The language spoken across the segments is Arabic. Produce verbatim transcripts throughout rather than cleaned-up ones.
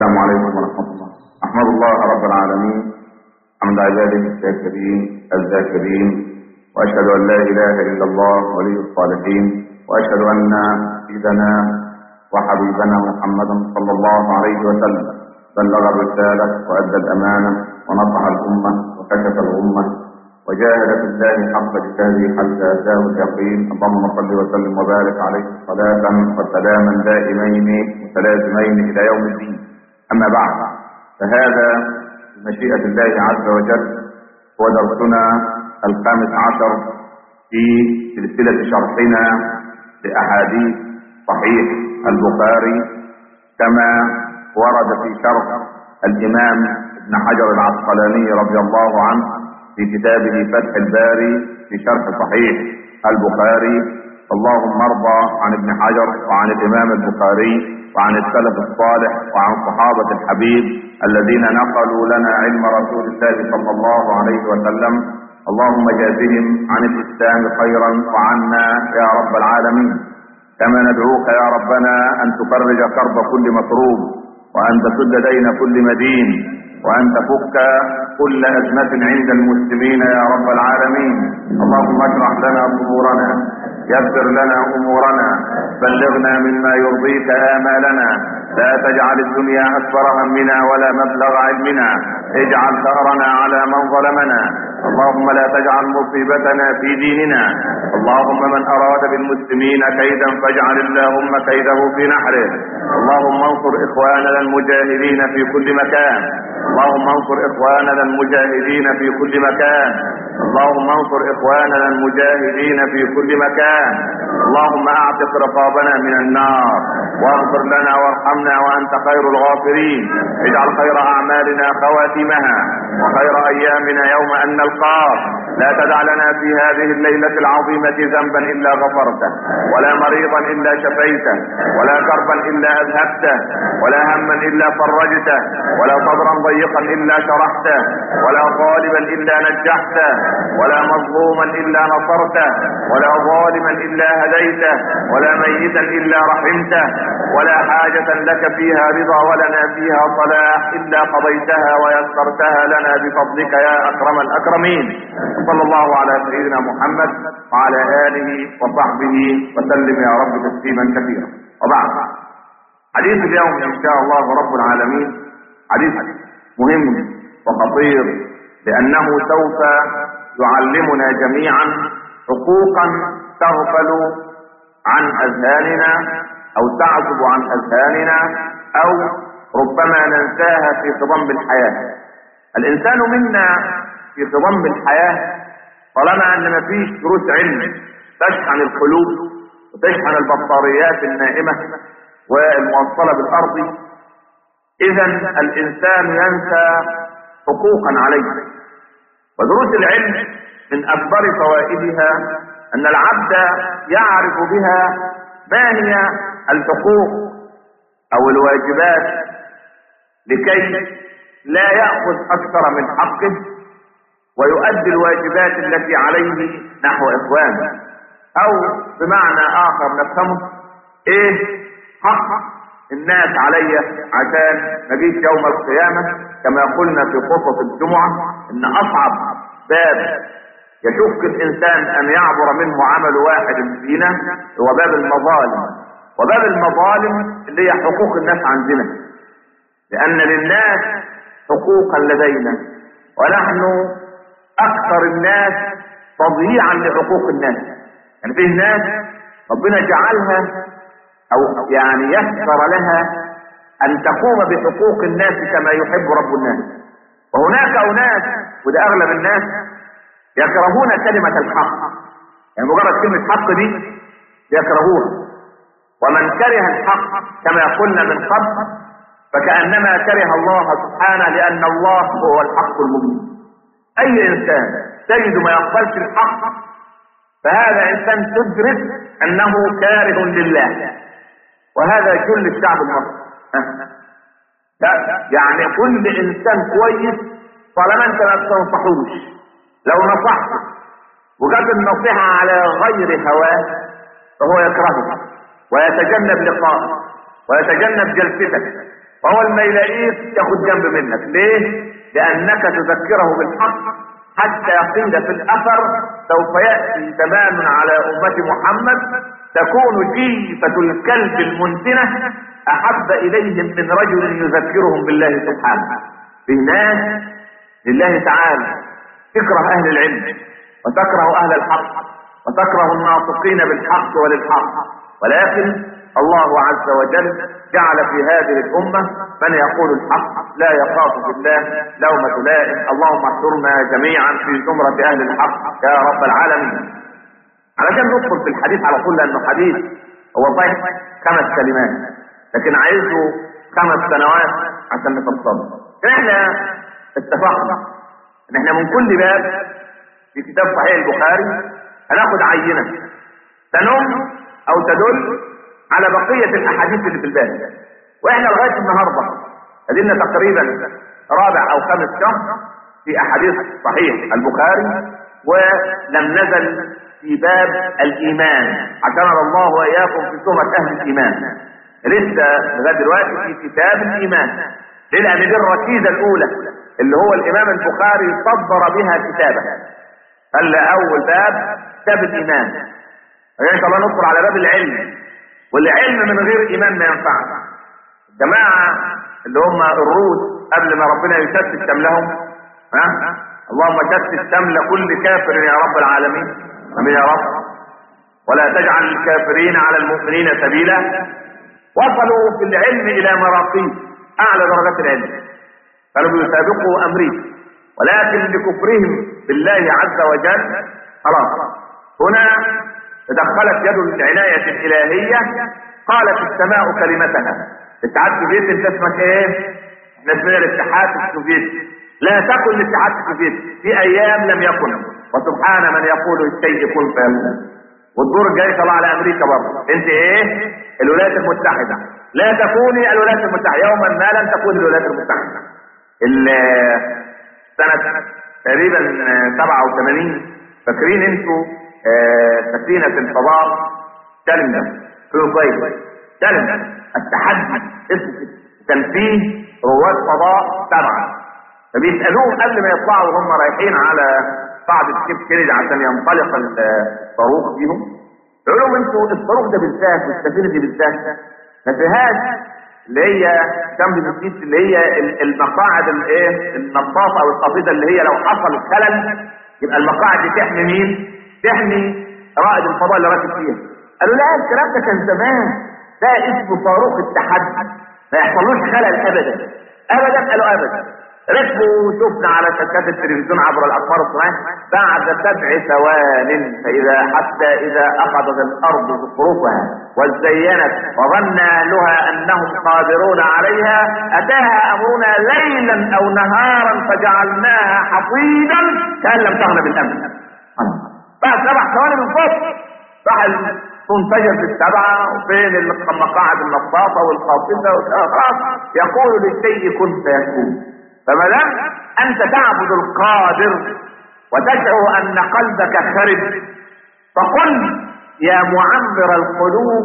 السلام عليكم ورحمة الله. أحمد الله رب العالمين حمد عباده الشاكرين الذاكرين، وأشهد أن لا إله إلا الله ولي الصالحين، وأشهد أن سيدنا وحبيبنا محمدا صلى الله عليه وسلم بلغ الرسالة وأدى الأمانة ونصح الأمة وكشف الأمة وجاهد في الله حق جهاده حتى أتاه اليقين. اللهم صل وسلم وبارك عليه صلاة وسلاما دائمين متلازمين إلى يوم الدين. أما بعد، فهذا بمشيئة الله عز وجل هو درسنا الخامس عشر في سلسلة شرحنا لأحاديث صحيح البخاري كما ورد في شرح الإمام ابن حجر العسقلاني رضي الله عنه في كتابه فتح الباري في شرح صحيح البخاري. اللهم ارضى عن ابن حجر وعن الإمام البخاري وعن السلف الصالح وعن صحابة الحبيب الذين نقلوا لنا علم رسول الله صلى الله عليه وسلم. اللهم جازهم عن الإسلام خيرا وعنا يا رب العالمين. كما ندعوك يا ربنا أن تفرج كرب كل مكروب، وأن تسد دين كل مدين، وأن تفك كل أزمة عند المسلمين يا رب العالمين. اللهم اشرح لنا صدورنا، يسر لنا أمورنا، بلغنا مما يرضيك آمالنا، لا تجعل الدنيا أكبر همنا ولا مبلغ علمنا، اجعل ثأرنا على من ظلمنا. اللهم لا تجعل مصيبتنا في ديننا. اللهم من أراد بالمسلمين كيدا فاجعل اللهم كيده في نحره. اللهم انصر إخواننا المجاهدين في كل مكان. اللهم انصر إخواننا المجاهدين في كل مكان. اللهم انصر إخواننا المجاهدين في كل مكان. اللهم اعتق رقابنا من النار، واغفر لنا وارحمنا وأنت خير الغافرين. اجعل خير أعمالنا خواتمها، وخير أيامنا يوم أن نلقاك. لا تدع لنا في هذه الليلة العظيمة ذنبا إلا غفرته، ولا مريضا إلا شفيته، ولا كربا إلا أذهبته، ولا هما إلا فرجته، ولا صدرا ضيقا إلا شرحته، ولا ظالما إلا نجحته، ولا مظلوما إلا نصرته، ولا ظالما إلا هديته، ولا ميتا إلا رحمته، ولا حاجة لك فيها رضا ولنا فيها صلاح إلا قضيتها ويسرتها لنا بفضلك يا أكرم الأكرمين. صلى الله على سيدنا محمد وعلى آله وصحبه وسلم يا رب تسليما كثيرا. وبعد، حديث اليوم إن شاء الله رب العالمين حديث مهم وخطير، لأنه سوف يعلمنا جميعا حقوقا تغفل عن أذهاننا أو تعزب عن أذهاننا أو ربما ننساها في خضم الحياة. الإنسان منا في خضم الحياة طالما أن مفيش دروس علم تشحن القلوب وتشحن البطاريات النائمة والموصلة بالأرض، إذا الإنسان ينسى حقوقا عليه. ودروس العلم من أكبر فوائدها أن العبد يعرف بها ما هي الحقوق أو الواجبات لكي لا يأخذ أكثر من حقه ويؤدي الواجبات التي عليه نحو إخوانه. أو بمعنى آخر نفهمه إيه حق الناس علي عشان نجيش يوم القيامة. كما قلنا في خطبة الجمعة إن أصعب باب يشك الإنسان أن يعبر منه عمل واحد فينا هو باب المظالم. وباب المظالم اللي هي حقوق الناس عندنا، لأن للناس حقوقا لدينا، ونحن أكثر الناس تضييعا لحقوق الناس. يعني فيه ناس ربنا جعلها أو يعني يسر لها أن تقوم بحقوق الناس كما يحب رب الناس، وهناك أناس وده أغلب الناس يكرهون كلمة الحق. يعني مجرد كلمة حق دي يكرهوها، ومن كره الحق كما قلنا من قبل فكأنما كره الله سبحانه، لأن الله هو الحق المبين. أي إنسان تجد ما يقبلش الحق فهذا إنسان تدرك أنه كاره لله، وهذا كل الشعب المصري. يعني كل إنسان كويس طالما أنت ما تنصحوش، لو نصحته وجاب النصيحة على غير هواه فهو يكرهه ويتجنب لقاءه ويتجنب جلستك وأول ما يلاقيك ياخد جنب منك. ليه؟ لأنك تذكره بالحق، حتى قيل في الأثر سوف يأتي زمان على أمة محمد تكون جيفة الكلب المنتنة أحب إليهم من رجل يذكرهم بالله سبحانه. في ناس لله تعالى تكره أهل العلم وتكره أهل الحق وتكره الناطقين بالحق وللحق، ولكن الله عز وجل جعل في هذه الأمة من يقول الحق لا يخاف بالله لومة لائم. اللهم احشرنا جميعا في زمرة أهل الحق يا رب العالمين. علشان ندخل في الحديث على طول، لأنه حديث هو صحيح خمس كلمات لكن عايزه خمس سنوات عشان نفصله. احنا اتفقنا ان احنا من كل باب في كتاب صحيح البخاري هناخد عينة تنم او تدل على بقية الاحاديث اللي في الباب. واحنا لغاية النهاردة ادينا تقريبا رابع او خامس شهر في احاديث صحيح البخاري، ولم نزل في باب الايمان عشان الله واياكم في سورة اهل الايمان. لسه لغاية دلوقتي في كتاب الايمان. ليه؟ لان دي الركيزة الاولى اللي هو الامام البخاري صدر بها كتابه. قال اول باب كتاب الايمان، ان شاء الله ندخل على باب العلم، والعلم من غير ايمان ما ينفعش. الجماعه اللي هم الروس قبل ما ربنا يشتت شملهم، ها اللهم شتت شمل كل كافر يا رب العالمين، امين يا رب، ولا تجعل الكافرين على المؤمنين سبيلا. وصلوا في العلم الى مراقي اعلى درجات العلم، كانوا بيسابقوا امريكا، ولكن لكفرهم بالله عز وجل خلاص هنا تدخلت يد العناية الإلهية. قالت السماء كلمتها. الاتحاد السوفيتي انت اسمك ايه؟ احنا اسمنا الاتحاد السوفيتي. لا تكن الاتحاد السوفيتي، في ايام لم يكن، وسبحان من يقول الشيء كن فيكون. والدور الجاي طلع على امريكا برضه. انت ايه؟ الولايات المتحدة. لا تكوني الولايات المتحدة، يوما ما لن تكون الولايات المتحدة. سنة تقريبا سبعة وثمانين، فاكرين انتوا سفينة الفضاء تشالنجر في الصيف، تشالنجر التحدي اسمه، كان فيه رواد فضاء سبعة، فبيسألوهم قبل ما يطلعوا وهم رايحين على قاعدة كيب كينيدي عشان ينطلق الصاروخ فيهم، يقولوا لهم انتوا الصاروخ ده بالذات والسفينة دي بالذات ما فيهاش اللي هي جنب المسجد اللي هي المقاعد الايه النطاطه او القفيزه اللي هي لو حصل خلل يبقى المقاعد دي تحمي مين؟ تحمي رائد الفضاء اللي راكب فيها. قالوا لا الكلام ده كان زمان، ده اسمه صاروخ التحدي، ما يحصلوش خلل ابدا ابدا. قالوا ابدا. ركبوا شفنا على شاشات التلفزيون عبر الاقمار الصناعيه بعد سبع ثوان فاذا حتى اذا اخذت الارض زخرفها وزينت وظن اهلها انهم قادرون عليها اتاها امرنا ليلا او نهارا فجعلناها حصيدا كان لم تغن بالامس. بعد سبع ثواني من فوق راح تنفجر في السبعه وفين المقاعد النطاطه والقافزه خلاص يقول للشيء كن فيكون. فما دام انت تعبد القادر وتشعر ان قلبك خرب فقل يا معمر القلوب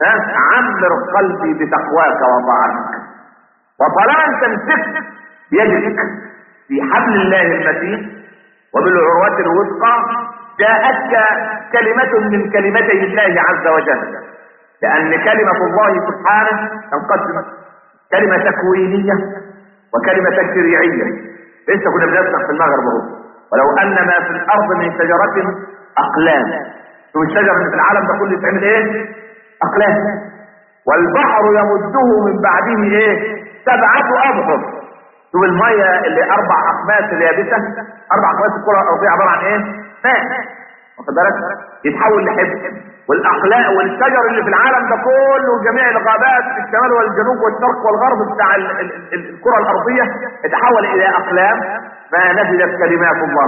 عمر قلبي بتقواك وطاعتك. وطالما تمسك بيدك في حبل الله المتين وبالعروة الوثقى جاءتك كلمة من كلمتي الله عز وجل، لأن كلمة الله سبحانه تنقسم كلمة تكوينية وكلمة تشريعية. لسه كنا بنسمع في المغرب اهو ولو ان ما في الارض من شجرة اقلام، شوف الشجر اللي في العالم ده كله يتعمل ايه؟ اقلام. والبحر يمده من بعده ايه؟ سبعة ابحر. شوف المية اللي اربع اقماس اليابسة، اربع اقماس الكرة الارضية عبارة عن ايه؟ ماء، واخد بالك؟ يتحول لحبر. والاقلاء والشجر اللي في العالم ده كله وجميع الغابات في الشمال والجنوب والشرق والغرب بتاع ال ال ال الكرة الارضية اتحول الى اقلام ما نزلت كلمات الله.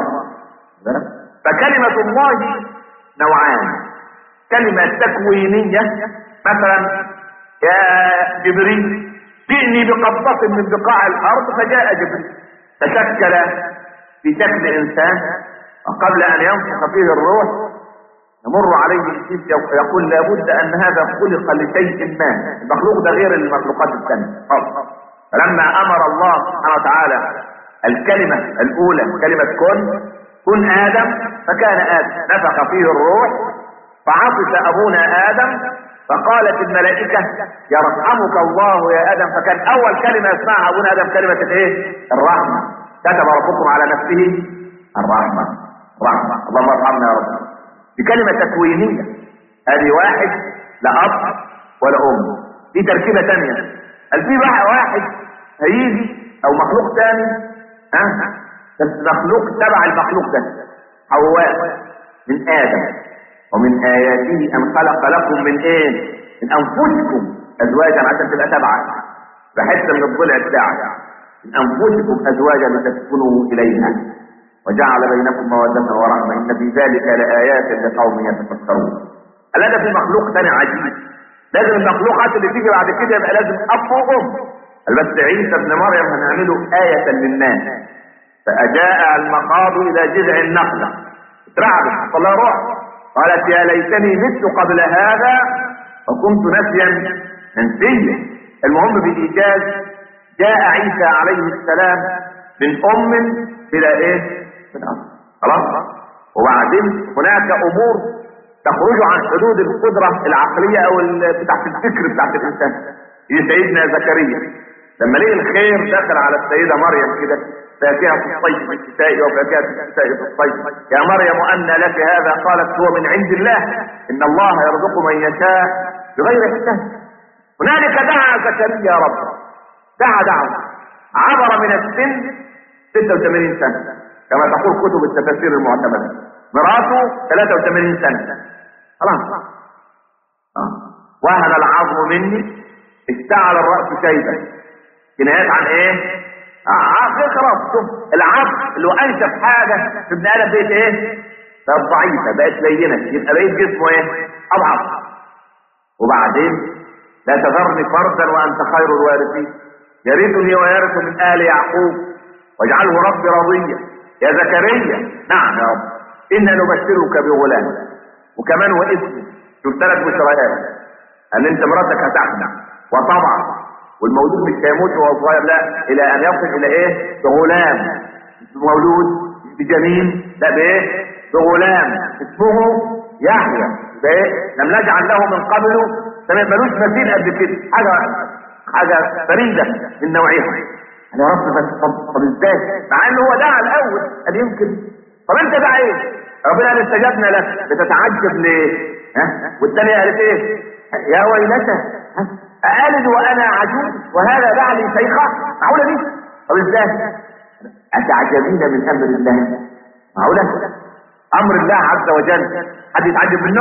فكلمة الله نوعان، كلمة تكوينية مثلا يا جبريل جئني بقبضة من بقاع الارض فجاء جبريل تشكل في شكل انسان وقبل ان ينفخ فيه الروح يمر عليه الجيش يقول لابد ان هذا خلق لشيء ما، المخلوق ده غير المخلوقات الثانيه. فلما امر الله سبحانه وتعالى الكلمة الاولى كلمة كن كن ادم، فكان ادم، نفخ فيه الروح فعطس ابونا ادم، فقالت الملائكة يرحمك الله يا ادم، فكان اول كلمة يسمعها ابونا ادم كلمة الايه؟ الرحمة. كتب ربكم على نفسه الرحمة، رحمة، اللهم ارحمنا يا رب. دي كلمة تكوينية، هذه واحد لا اب ولا ام. دي تركيبة تانية. هل في بقى واحد هيجي او مخلوق تاني ها بس مخلوق تبع المخلوق ده، حواء من ادم، ومن اياته ان خلق لكم من ايه؟ من انفسكم ازواجا عشان تبقى تبعك بحته من الضلع بتاعك، من انفسكم ازواجا لتسكنوا اليها وجعل بينكم موده ورحمه ان في ذلك لايات لقوم يتفكرون. هذا في مخلوق ثاني عجيب، لازم المخلوقات اللي تيجي بعد كده يبقى لازم اب وام. بس عيسى ابن مريم هنعمله آية للناس. فأجاء المخاض إلى جذع النخلة اترعبت صلى روح قالت يا ليتني مت قبل هذا وكنت نسيا منسيا. المهم بالإيجاز جاء عيسى عليه السلام من أم إلى إيه؟ من أب. خلاص. وبعدين هناك أمور تخرج عن حدود القدرة العقلية أو بتاعت الفكر بتاعت الإنسان. هي سيدنا زكريا لما لقي الخير دخل على السيدة مريم كده، فاكهة في الصيف في الشتاء وفاكهة في الشتاء في الصيف، يا مريم أن لك هذا؟ قالت هو من عند الله إن الله يرزق من يشاء بغير حساب. هنالك دعا زكريا ربه، دعا دعوة عبر من السن ستة وثمانين سنة كما تقول كتب التفاسير المعتمدة، مراته ثلاثة وثمانين سنة خلاص. آه. وهن العظم مني اشتعل الرأس شيبا، كنايات عن ايه؟ اه خلاص. شوف العظم اللي هو انشف حاجه في ابن ادم بقت ايه؟ بقت ضعيفه، بقت لينه، يبقى بقيت جسمه ايه؟ اضعف. وبعدين لا تذرني فردا وانت خير الوارثين يرثني ويرث من ال يعقوب واجعله ربي رضيا. يا زكريا نعم يا رب انا نبشرك بغلام، وكمان واسمه. شوف ثلاث بشريات، ان انت مراتك هتحمل وطبعا والمولود مش هيموت وهو صغير، لا، الى ان يصل الى ايه؟ بغلام. مولود بجنين، لا بايه؟ بغلام اسمه يحيى. بايه؟ لم نجعل له من قبله ملوش مثيل قبل كده، حاجه حاجه فريده من نوعها. يا رب بس طب, طب ازاي؟ مع انه هو دعا الاول قال يمكن. طب انت دعا ايه؟ ربنا قال استجبنا لك، بتتعجب ليه؟ ها؟ والثانيه قالت ايه؟ يا ويلتى أألد وأنا عجوز وهذا بعلي شيخة؟ معقولة دي؟ طب ازاي؟ أتعجبين من أمر الله؟ معقولة؟ أمر الله عز وجل حد يتعجب منه؟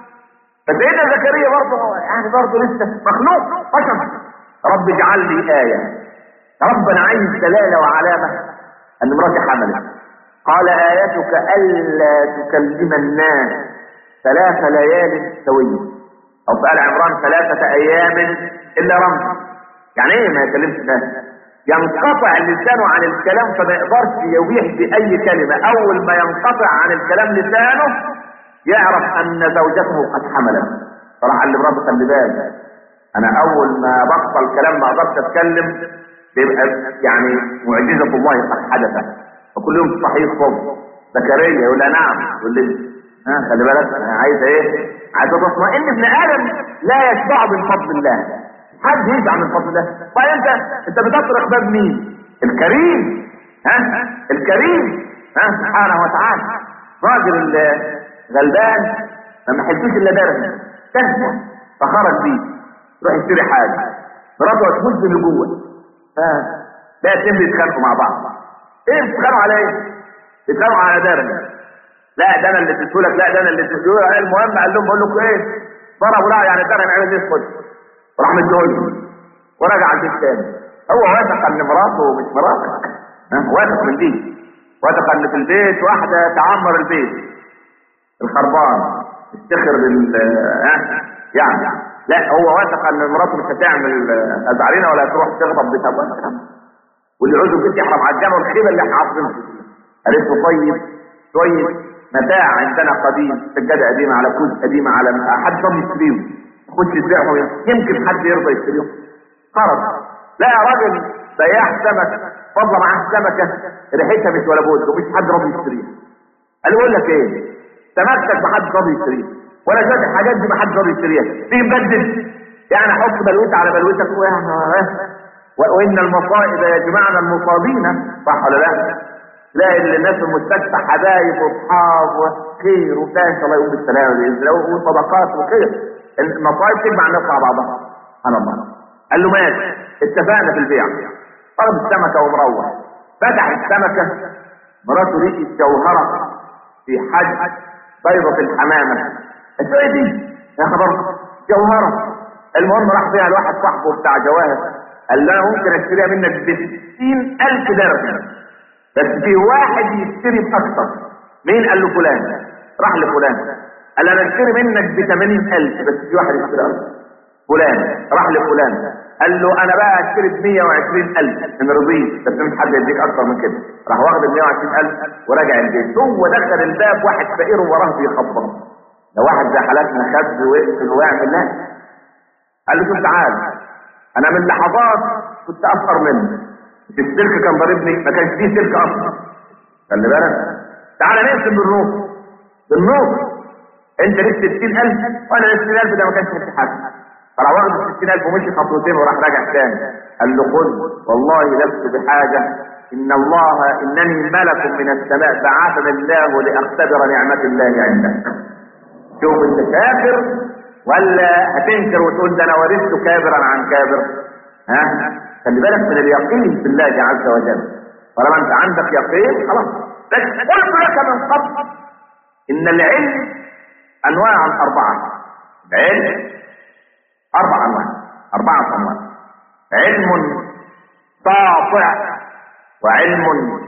فسيدنا زكريا برضه يعني برضه لسه مخلوق بشر. رب اجعل لي آية. رب أنا عايز دلالة وعلامة أن مراتي حملت. قال آيتك ألا تكلم الناس ثلاث ليال سوية، او في آل عمران ثلاثة ايام الا رمزا. يعني ايه ما يكلمش الناس؟ ينقطع لسانه عن الكلام فما يقدرش يويح باي كلمة. اول ما ينقطع عن الكلام لسانه يعرف ان زوجته قد حملت. صراحة اللي مراته خلي بالك، انا اول ما بطل كلام ما اقدرش اتكلم بيبقى يعني معجزة الله قد حدثت. فكل يوم صحيح صبح زكريا يقول لها نعم، يقول لي ها خلي بالك انا عايز ايه؟ عايز تطمئن. ابن ادم لا يشبع من فضل الله، حد يشبع من فضل الله. طيب انت انت بتطرق باب مين؟ الكريم. ها الكريم ها سبحانه وتعالى. راجل غلبان ما حلتوش الا درهم تنفع فخرج بيه يروح يشتري حاجه، مراته تمد اللي جوه. ها لا يتم يتخانقوا مع بعض. ايه بتتخانقوا على ايه؟ بيتخانقوا على درهم. لا ده انا اللي اديتهولك، لا ده انا اللي اديتهولك. المهم قال لهم بقول لكم ايه؟ ضربوا لا يعني الدرهم عمل ايه؟ خد وراح مديهولي ورجع البيت تاني. هو واثق ان مراته مش مراتك، واثق من دي، واثق ان في البيت واحده تعمر البيت الخربان تفتخر بال ها يعني. لا هو واثق ان مراته مش هتعمل ازعرينا ولا هتروح تغضب بيتها، واللي عاوزه البيت يحرم على الجامع والخيبه اللي احنا عارفينها. قالت له طيب شويه متاع عندنا قديم، سجاده قديمه على كوز قديمه على حد يشتريهم، خش تبيعهم يمكن حد يرضى يشتريهم. خرج لا يا راجل بياع سمك فضل معاه سمكه ريحتها مش ولا بد ومش حد راضي يشتريها. قال له اقول لك ايه، سمكتك ما حد راضي يشتريها ولا شويه الحاجات دي ما حد راضي يشتريها، تيجي مبدل يعني احط بلوتة على بلوتك وان المصائب يجمعنا المصابين، صح ولا لا؟ تلاقي اللي الناس في المستشفى حبايب واصحاب وخير وبتاع ان شاء الله يقوم بالسلامه وصدقات وخير، المصائب تجمع الناس مع بعضها. سبحان الله. قال له ماشي اتفقنا في البيع، طلب السمكه ومروح، فتح السمكه، مراته لقيت جوهره في حجم بيضه الحمامه. قالت له ايه دي؟ يا خبر جوهره. المهم راح فيها لواحد صاحبه بتاع جواهر، قال له انا ممكن اشتريها منك ب ستين ألف درهم، بس في واحد يشتري باكثر. مين؟ قال له فلان. راح لفلان قال له انا اشتري منك ب ثمانين ألف بس في واحد يشتري اكثر. فلان راح لفلان قال له انا بقى اشتري ب مية وعشرين ألف ان رضيت، بس مش حد يديك اكثر من كده. راح واخد ال مية وعشرين ألف وراجع البيت. هو دخل الباب واحد فقير وراه بيخبط، لو واحد زي حالاتنا خد ويقفل ويعمل لا. قال له شوف تعال، انا من لحظات كنت افقر منك، السلك كان ضاربني ما كانش فيه سلك اصلا، خلي بالك، تعال نقسم بالنص بالنص، انت ليك ستين ألف وانا ليك ستين ألف، ده ما كانش في حاجه. فراح واخد ال ستين ألف ومشي خطوتين وراح راجع تاني. قال له خذ والله لست بحاجه، ان الله انني ملك من السماء بعثني الله لاختبر نعمه الله عندك. شوف انت كافر ولا هتنكر وتقول ده انا ورثت كابرا عن كابر؟ ها؟ خلي بالك من اليقين بالله عز وجل. طالما انت عندك يقين خلاص. قلت لك من قبل ان العلم انواع اربعه. العلم اربع انواع، اربعه انواع. علم ساطع، وعلم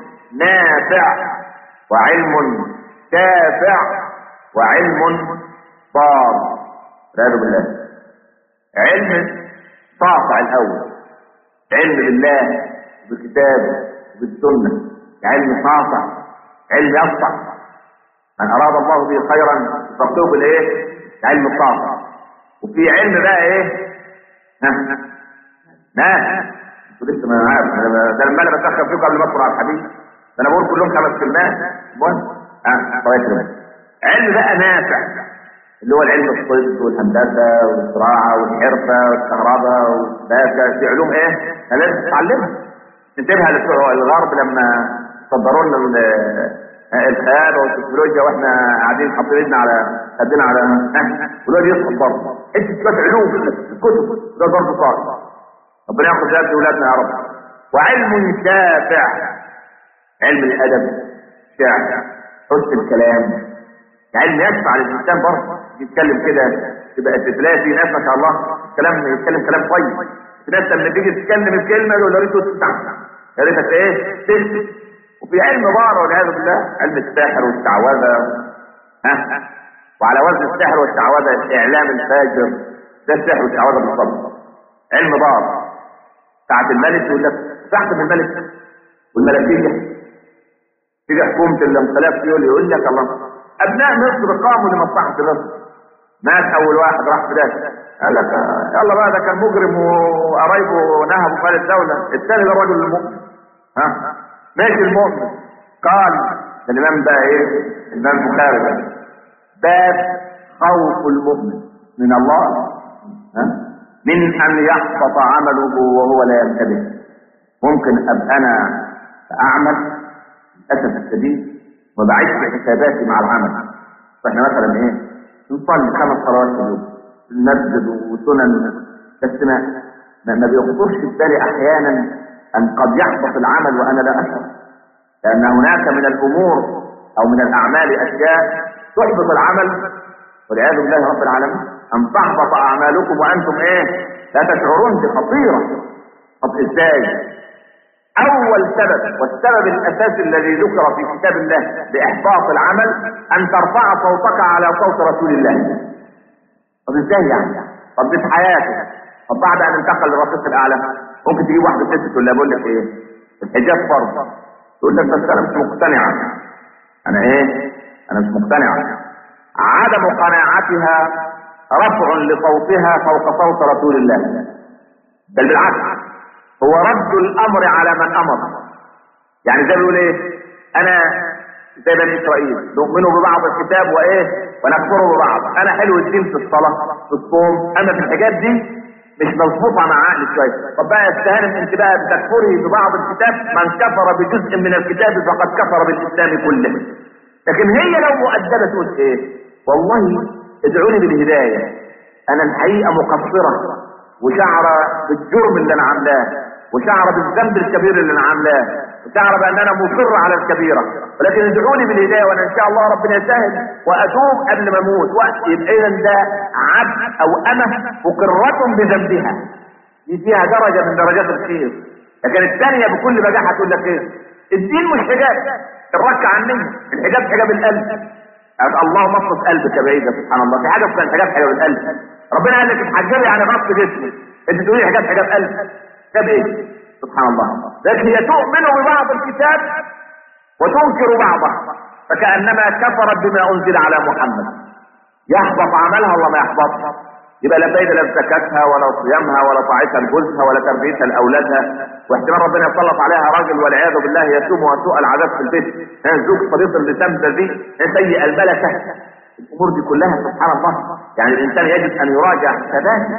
نافع، وعلم شافع، وعلم ضار. والعياذ بالله. علم ساطع الاول، علم بالله بالكتاب بالسنه، علم ساطع، علم يسطع. من اراد الله به خيرا يفقهه بالايه؟ علم الساطع. وفي علم بقى ايه؟ ها ناس انتوا لسه ما عارف ده لما انا بسخن فيكم قبل ما ادخل على الحديث، ده انا بقول كلهم خمس كلمات. المهم اه طيب. علم بقى نافع اللي هو العلم الطب والهندسه والزراعه والحرفه والكهرباء والباشا، في علوم ايه؟ لازم تتعلمها. نسيبها لبتوع الغرب لما صدروا لنا الخيال والتكنولوجيا واحنا قاعدين حاطين ايدنا على خدنا على ولاد يسقط برضه. انت شويه علوم الكتب ده برضه صار. ربنا ياخذ ذات اولادنا يا رب. وعلم شافع، علم الادب، شعر، حسن الكلام، علم يدفع للانسان برضه يتكلم كده تبقى تلاقي في ناس ما شاء الله الكلام يتكلم كلام طيب. في ناس لما تيجي تتكلم الكلمه يقول يا ريته تفتح يا ريتك ايه تكتب. وفي علم ضار والعياذ بالله، علم السحر والشعوذه. ها وعلى وزن السحر والشعوذه اعلام الفاجر، ده السحر والشعوذه بالضبط. علم ضار ساعة الملك يقول لك تحت من الملك والملكيه تيجي حكومه الانقلاب يقول يقول لك الله ابناء مصر قاموا لمصلحه مصر. مات اول واحد راح في ده قال لك يلا بقى ده كان مجرم وقرايبه نهبوا مال الدوله، الثاني ده الرجل المؤمن. ها ماشي المؤمن. قال الامام بقى ايه؟ الامام البخاري بقى باب خوف المؤمن من الله، ها من ان يحبط عمله وهو لا ينتبه. ممكن ابقى انا اعمل للاسف الشديد وبعيش حساباتي مع العمل. فاحنا مثلا ايه نصلي خمس صلوات في اليوم في المسجد وسنن، بس ما ما بيخطرش في بالي احيانا ان قد يحبط العمل وانا لا اشعر، لان هناك من الامور او من الاعمال اشياء تحبط العمل والعياذ بالله رب العالمين. ان تحبط اعمالكم وانتم ايه لا تشعرون. دي خطيره. طب ازاي؟ اول سبب والسبب الاساسي الذي ذكر في كتاب الله باحباط العمل ان ترفع صوتك على صوت رسول الله. طب ازاي يعني؟ طب دي في حياتك. طب بعد ان انتقل للرفيق الاعلى ممكن تجيب واحده ست تقول لها بقول لك ايه الحجاب فرض، تقول لك بس انا مش مقتنعه. انا ايه انا مش مقتنعه. عدم قناعتها رفع لصوتها فوق صوت رسول الله، بل بالعكس هو رد الامر على من امر. يعني زي بيقول ايه؟ انا زي بني اسرائيل نؤمن ببعض الكتاب وايه ونكفر ببعض. انا حلو الدين في الصلاه في الصوم، اما في الحاجات دي مش مظبوطه مع عقلي شويه. طب بقى استهانم انت بقى بتكفري ببعض الكتاب، من كفر بجزء من الكتاب فقد كفر بالاسلام كله. لكن هي لو مؤدبه تقول ايه؟ والله ادعوني بالهدايه، انا الحقيقه مقصره وشعره بالجرم اللي انا عاملاه وشعره بالذنب الكبير اللي انا عاملاه وشعره بان انا مصر على الكبيره، ولكن ادعوني بالهدايه وانا ان شاء الله ربنا يسهل واتوب قبل ما اموت. يبقى اذا ده عبد او امه مقره بذنبها، دي فيها درجه من درجات الخير. لكن الثانيه بكل بجاحه تقول لك ايه؟ الدين مش حجاب، الرك عني الحجاب حجاب القلب. اللهم اصرف قلبك بعيدا. سبحان الله، في حاجه اسمها الحجاب حجاب القلب. ربنا قال لك اتحجبي يعني غطي جسمك، انت تقولي حجاب حجاب قلب، حجاب ايه؟ سبحان الله. لكن هي تؤمن ببعض الكتاب وتنكر بعضه، فكانما كفرت بما انزل على محمد. يحبط عملها ولا ما يحبط؟ يبقى لا فايده لا زكاتها ولا صيامها ولا طاعتها لجوزها ولا تربيتها لاولادها، واحتمال ربنا يسلط عليها راجل والعياذ بالله يسوم وسوء العذاب في البيت، زوج صديق اللسان ذي سيء الملكه. الامور دي كلها سبحان الله، يعني الانسان يجب ان يراجع حساباته.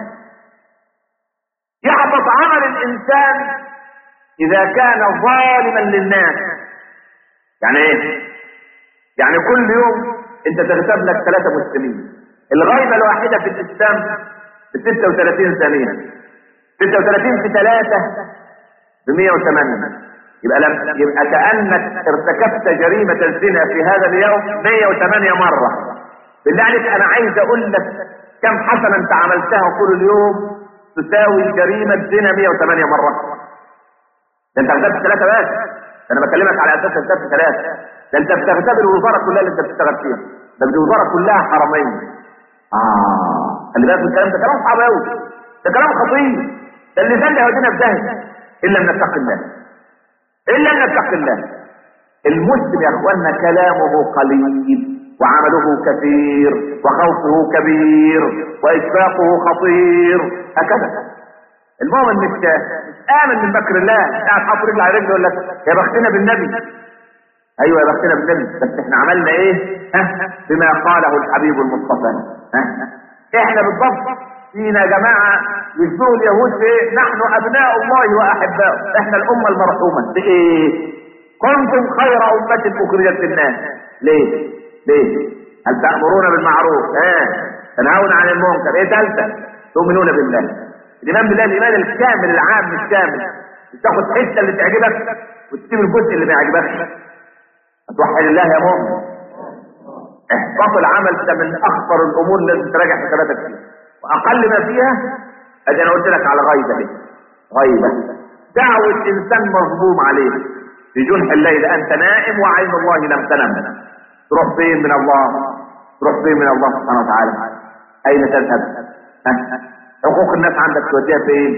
يحبط عمل الانسان اذا كان ظالما للناس. يعني ايه؟ يعني كل يوم انت تغتاب لك ثلاثه مسلمين، الغيبه الواحده في الاسلام ب ستة وثلاثين ثانيه، ستة وثلاثين في ثلاثة ب مئة وثمانية، يبقى لم يبقى كانك ارتكبت جريمه الزنا في هذا اليوم مئة وثمانية مره. بالله عليك انا عايز اقول لك كم حسنه انت عملتها طول اليوم تساوي جريمه زنا مئة وثمانية مره. ده انت اغتبت ثلاثه بس، ده انا بكلمك على اساس اغتبت ثلاثه، ده انت بتغتاب الوزاره كلها اللي انت بتشتغل فيها، ده الوزاره كلها حرامين. اه خلي بالك من الكلام ده، كلام صعب قوي، ده كلام خطير، ده اللسان ده هيودينا في داهيه. الا ان نتقي الله، الا ان نتقي الله. المسلم يا اخوانا كلامه قليل وعمله كثير وخوفه كبير واشفاقه خطير، هكذا. المؤمن مش مش امن من مكر الله، قاعد حاطط رجل على رجل يقول لك يا بختنا بالنبي. ايوه يا بختنا بالنبي، بس احنا عملنا ايه؟ ها بما قاله الحبيب المصطفى. ها احنا بالضبط فينا جماعه يشبهوا اليهود في ايه؟ نحن ابناء الله واحباؤه، احنا الامه المرحومه بايه؟ كنتم خير امه اخرجت للناس. ليه؟ ليه؟ هل تامرون بالمعروف؟ ها تنهون عن المنكر؟ ايه ثالثه؟ تؤمنون بالله. الايمان بالله الايمان الكامل العام مش كامل، مش تاخد حته اللي تعجبك وتسيب الجزء اللي ما يعجبكش. هتوحد الله يا مؤمن. احباط العمل ده من اخطر الامور اللي لازم تراجع حساباتك فيها، واقل ما فيها ادي انا قلت لك على غيبه دي. غيبه دعوه انسان مظلوم عليه في جنح الليل، انت نائم وعين الله لم تنم، تروح فين من الله؟ تروح فين من الله سبحانه وتعالى؟ اين تذهب؟ حقوق الناس عندك توديها فين؟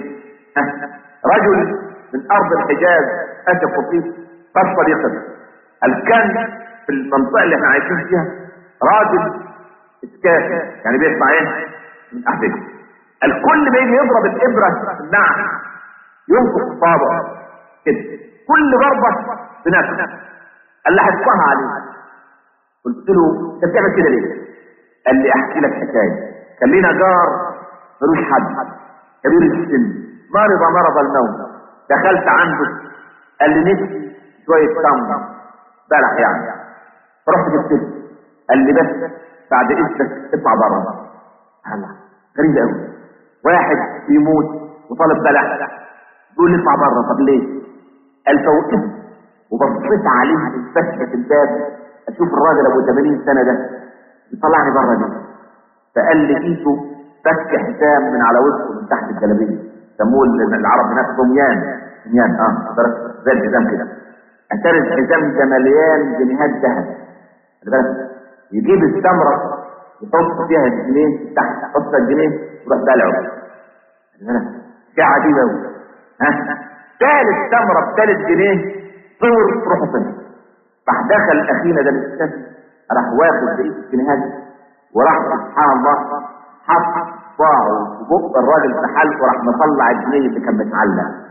رجل من ارض الحجاز اثق فيه قد صديقه، هل كان في المنطقه اللي احنا عايشين فيها راجل اسكافي، يعني بيسمع ايه؟ من احدهم. الكل ما يجي يضرب الابره في النعم ينفخ صابع كده، كل ضربه بنفسه. قال لي حسبها عليه. قلت له انت بتعمل كده ليه؟ قال لي احكي لك حكايه. كان لينا جار ملوش حد كبير السن، مرض مرض الموت، دخلت عنده قال لي نفسي شويه تمر بلح يعني، رحت جبت له قال لي بس بعد اذنك اطلع بره. الله غريب قوي، واحد يموت وطالب بلح يقول لي اطلع بره. طب ليه؟ قال فوقفت وبصيت عليه من فتحه الباب اشوف الراجل ابو ثمانين سنه ده يطلعني بره ليه؟ فقال لي ايده فك حزام من على وسطه من تحت الجلابيه، سموه العرب هناك طميان، طميان اه زي الحزام كده. اتاري الحزام ده مليان جنيهات ذهب. خلي بالك يجيب التمره يحط فيها الجنيه تحت، يحط الجنيه ويروح بلعه. خلي بالك شيء عجيب قوي. ها ثالث تمره بثالث جنيه صور روحه فين؟ راح دخل اخينا ده الاستاذ راح واخد بقيه الجنيهات وراح سبحان الله حط صباعه في بق الراجل في حلقه، راح مطلع الجنيه اللي كان متعلق.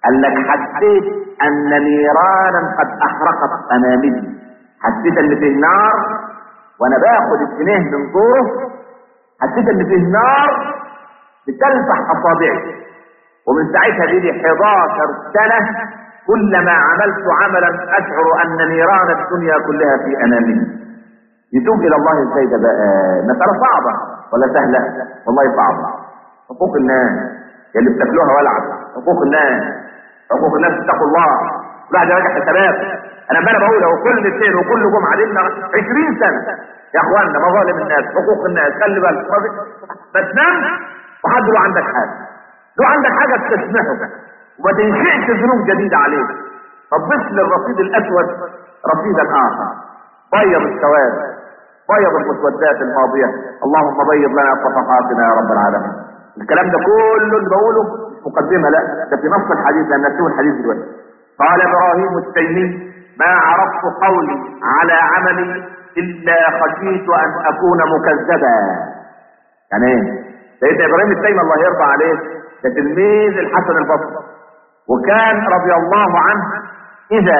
قال لك حسيت ان نيرانا قد احرقت امامي، حسيت ان فيه نار وانا باخد الجنيه من دوره، حسيت ان فيه نار بتلفح اصابعي، ومن ساعتها دي حداشر سنة كلما عملت عملا اشعر ان نيران الدنيا كلها في امامي. يتوب الى الله ازاي ده بقى؟ مسألة صعبة ولا سهلة؟ والله صعبة. حقوق الناس اللي بتاكلوها ولعت، حقوق الناس، حقوق الناس اتقوا الله، بعد راجع حسابات. انا امبارح بقول اهو كل اثنين وكل جمعة لنا عشرين سنة يا اخوانا مظالم الناس، حقوق الناس، خلي بالك ما تنام وحد له عندك حاجة، لو عندك حاجة تسمحك وما تنشئش ذنوب جديدة عليك. فضف للرصيد الاسود رصيدا اخر، بيض السواد، بيض المسودات الماضية، اللهم بيض لنا صفحاتنا يا رب العالمين. الكلام ده كله اللي بقوله مش مقدمة، لا ده في نص الحديث، لان نسوه الحديث دلوقتي. قال ابراهيم التيمي ما عرفت قولي على عملي الا خشيت ان اكون مكذبا. يعني ايه؟ سيدنا ابراهيم التيمي الله يرضى عليه ده تلميذ الحسن البصري، وكان رضي الله عنه اذا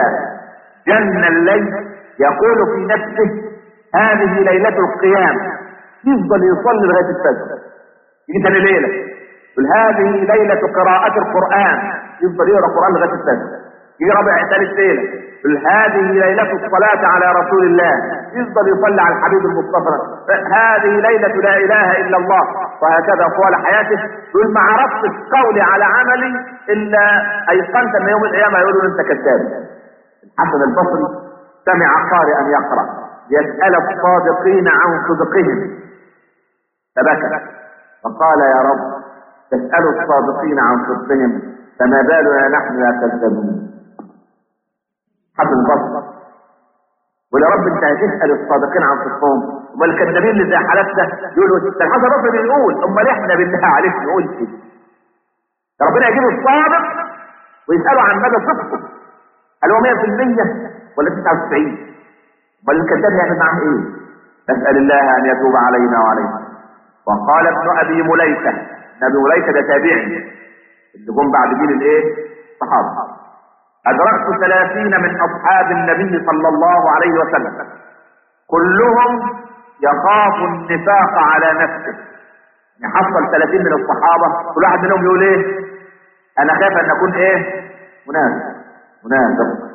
جن الليل يقول في نفسه هذه ليلة القيام، يفضل يصلي لغاية الفجر. يجي تاني ليلة يقول هذه ليلة قراءة القرآن، يفضل يقرأ القرآن لغاية الفجر. يجي رابع ثالث ليلة يقول هذه ليلة الصلاة على رسول الله، يفضل يصلي على الحبيب المصطفى، هذه ليلة لا إله إلا الله، وهكذا طوال حياته. يقول ما عرفتش قولي على عملي إلا أيقنت أن يوم القيامة يقولون أنت كذاب. الحسن البصري سمع قارئا يقرأ يسأل الصادقين عن صدقهم فبكى فقال يا رب تسأل الصادقين عن صدقهم فما بالنا نحن لا كذبون. حسن البصري ويا رب انت هتسأل الصادقين عن صدقهم، والكذابين اللي زي حالتنا يقولوا الحسن البصري بيقول امال احنا بالله عليك نقول كده؟ ربنا يجيب الصادق ويسأله عن مدى صدقه، هل هو مية في المية ولا تسعة وتسعين؟ بل الكذاب يعمل معه ايه؟ نسأل الله ان يتوب علينا وعليكم. وقال ابن ابي مليكة، ابي مليكة ده تابعي اللي جم بعد جيل الايه؟ الصحابة. ادركت ثلاثين من اصحاب النبي صلى الله عليه وسلم كلهم يخاف النفاق على نفسه. يحصل ثلاثين من الصحابة كل واحد منهم يقول ايه؟ انا خايف ان اكون ايه؟ منافق منافق.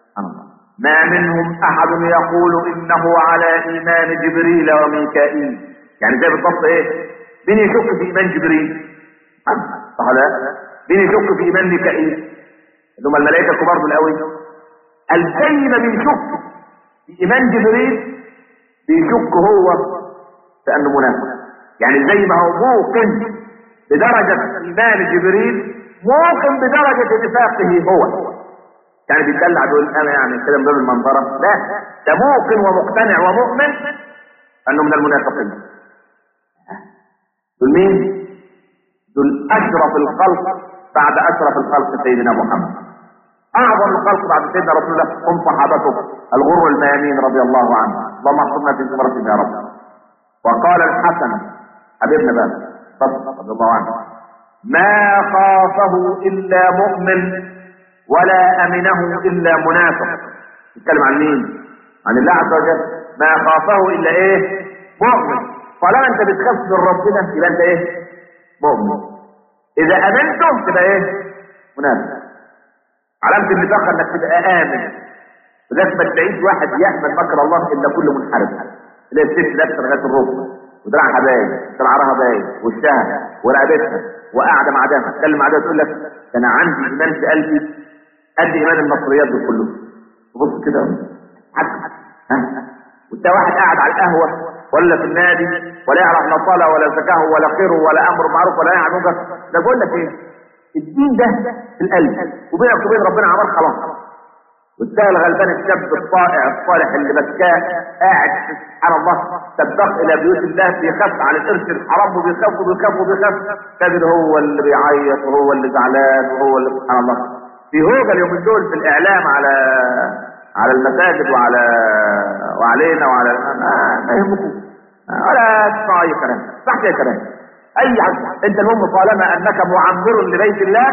ما منهم احد يقول انه على ايمان جبريل وميكائيل. يعني زي بالضبط ايه؟ مين يشك في ايمان جبريل؟ صح لا؟ مين يشك في ايمان ميكائيل؟ اللي هم الملائكه الكبار دول قوي. الزي ما بيشك في ايمان جبريل بيشك هو في انه منافق. يعني زي ما هو موقن بدرجه ايمان جبريل موقن بدرجه نفاقه هو. يعني بيتدلع بيقول انا يعني كده من باب المنظره، لا ده موقن ومقتنع ومؤمن انه من المنافقين. دول مين؟ دول اشرف الخلق بعد اشرف الخلق سيدنا محمد، اعظم الخلق بعد سيدنا رسول الله هم صحابته الغر الميامين رضي الله عنه، اللهم احفظنا في زمرتهم يا رب. وقال الحسن حبيبنا بقى رضي الله عنه ما خافه الا مؤمن ولا امنه الا منافق. يتكلم عن مين؟ عن الله عز وجل. ما خافه الا ايه؟ مؤمن. طالما انت بتخاف من ربنا يبقى انت ايه؟ مؤمن. اذا امنته تبقى ايه؟ منافق. علامة النفاق انك تبقى امن، ولازم ما تلاقيش واحد يحمل مكر الله الا كل منحرف. تلاقي الست لابسه لغايه الركبه ودراعها باين، شعرها باين، وشها ورقبتها، وقاعده مع ده تتكلم مع ده تقول لك انا عندي ايمان في قلبي قد ايمان المصريات دول كلهم. تبص كده حد ها وانت واحد قاعد على القهوه ولا في النادي ولا يعرف لا صلاه ولا زكاه ولا خير ولا امر معروف ولا نهي عن منكر. ده بقول لك ايه؟ الدين ده في القلب وبينك وبين ربنا عمار خلاص. والسهل غلبان الشاب الطائع الصالح اللي بكاه قاعد سبحان الله سباق الى بيوت الله بيخاف على القرش الحرام وبيخاف وبيخاف وبيخاف، تجد هو اللي بيعيط وهو اللي زعلان وهو اللي سبحان الله في هوجه اليومين دول في الاعلام على على المساجد وعلى وعلينا وعلى ما, ما يهمكم ولا تسمع اي كلام، صح اي كلام اي حد. انت المهم طالما انك معمر لبيت الله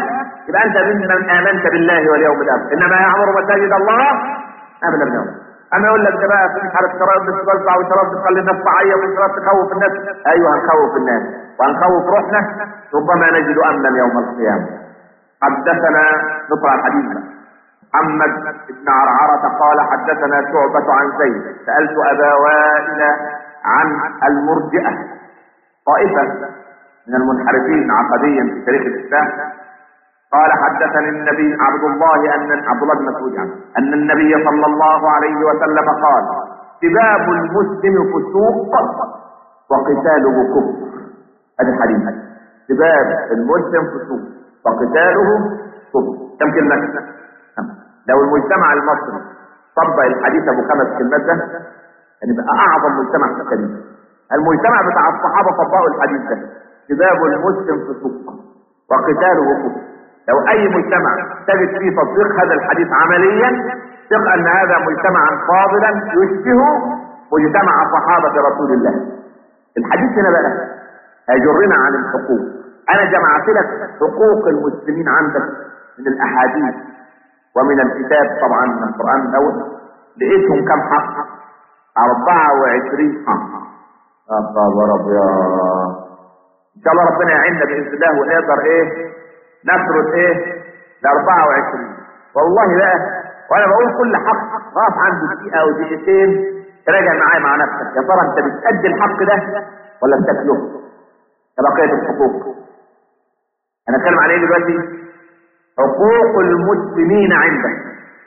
يبقى انت ممن امنت بالله واليوم الاخر. انما يعمر مساجد الله ابدا اليوم. اما يقول لك ده بقى في مش عارف شراب بتوزع وشراب بتخلي الناس تعيط وشراب تخوف الناس. ايوه هنخوف الناس وهنخوف روحنا، ربما نجد امنا يوم القيامه. حدثنا نقرا الحديث محمد بن عرعرة قال حدثنا شعبة عن زيد سألت أبا وائل عن المرجئة طائفة من المنحرفين عقديا في تاريخ الإسلام. قال حدثني النبي عبد الله أن عبد الله بن مسعود يعني أن النبي صلى الله عليه وسلم قال سباب المسلم فسوق وقتاله كفر. هذا الحديث سباب المسلم فسوق وقتاله كفر. كم كلمة؟ لو المجتمع المصري طبق الحديث ابو خمس كلمات ده يعني بقى اعظم مجتمع في التاريخ. المجتمع بتاع الصحابه طبقوا الحديث ده سباب المسلم فسوق وقتاله كفر. لو اي مجتمع تجد فيه تطبيق هذا الحديث عمليا ثق ان هذا مجتمعا فاضلا يشبه مجتمع صحابه رسول الله. الحديث هنا بقى هيجرنا عن الحقوق. انا جمعت لك حقوق المسلمين عندك من الاحاديث ومن الكتاب طبعا من القرآن الأول. لقيتهم كم حق؟ أربعة وعشرين حق. أخبر أبيض. إن شاء الله ربنا يعيننا بإذن الله ونقدر إيه؟ نفرد إيه؟ ل أربعة وعشرين. والله بقى وأنا بقول كل حق راح عنده دقيقة أو دقيقتين تراجع معايا مع نفسك، يا ترى أنت بتأدي الحق ده ولا بتاكله؟ كبقية الحقوق. أنا أتكلم عن إيه دلوقتي؟ حقوق المسلمين عندك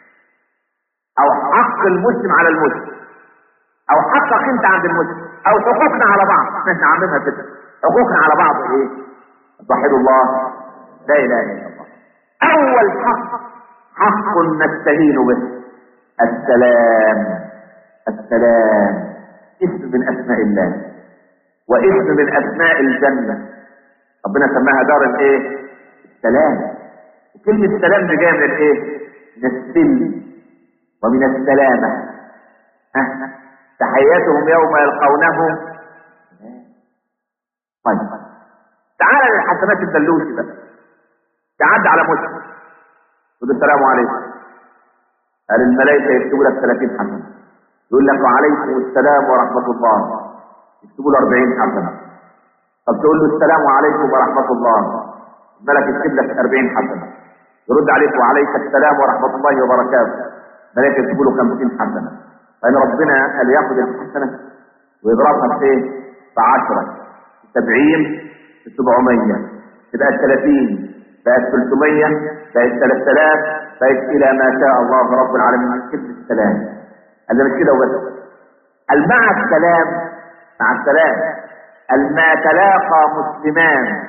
او حق المسلم على المسلم او حقك انت عند المسلم او حقوقنا على بعض. احنا عاملينها كده حقوقنا على بعض ايه؟ توحيد الله لا اله الا الله. اول حق حق نستهين به السلام. السلام اسم من اسماء الله واسم من اسماء الجنه. ربنا سماها دار الايه؟ السلام. كلمة السلام دي جاية من الايه؟ من السلم ومن السلامة. ها تحياتهم يوم يلقونه. طيب تعال للحسنات الدلوسي بقى. تعد على مسلم يقول السلام عليكم. قال الملائكة يكتبوا لك ثلاثين حسنة. يقول لك وعليكم السلام ورحمة الله يكتبوا له أربعين حسنة. طب تقول له السلام عليكم ورحمة الله الملك يكتب لك أربعين حسنة. يرد عليك وعليك السلام ورحمة الله وبركاته ملائكة يكتبوا له خمسين حسنة. فإن ربنا قال ياخد الحسنة ويضربها في ايه؟ في عشرة سبعين في سبعمية تبقى ثلاثين بقت ثلاثمية بقت ثلاث آلاف بقت إلى ما شاء الله رب العالمين من كلمة السلام. قال مش كده وبس. قال مع السلام مع السلام قال ما تلاقى مسلمان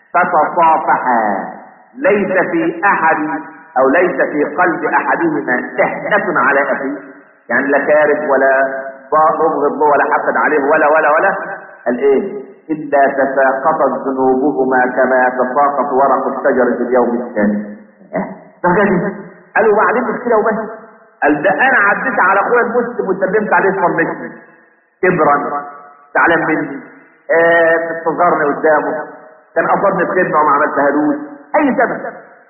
فتصافحا ليس في احد او ليس في قلب احدهما شحنة على اخيه يعني لا كارث ولا مبغض ولا حسد عليه ولا ولا ولا قال ايه؟ الا تساقطت ذنوبهما كما يتساقط ورق الشجر في اليوم الثاني. اه قالوا بعدين مش كده وبس. قال ده انا عديت على اخويا المسلم وسلمت عليه صمتني كبرا زعلان مني اه استصغرني قدامه كان قصدني بخدمه وما عملتهالوش اي سبب.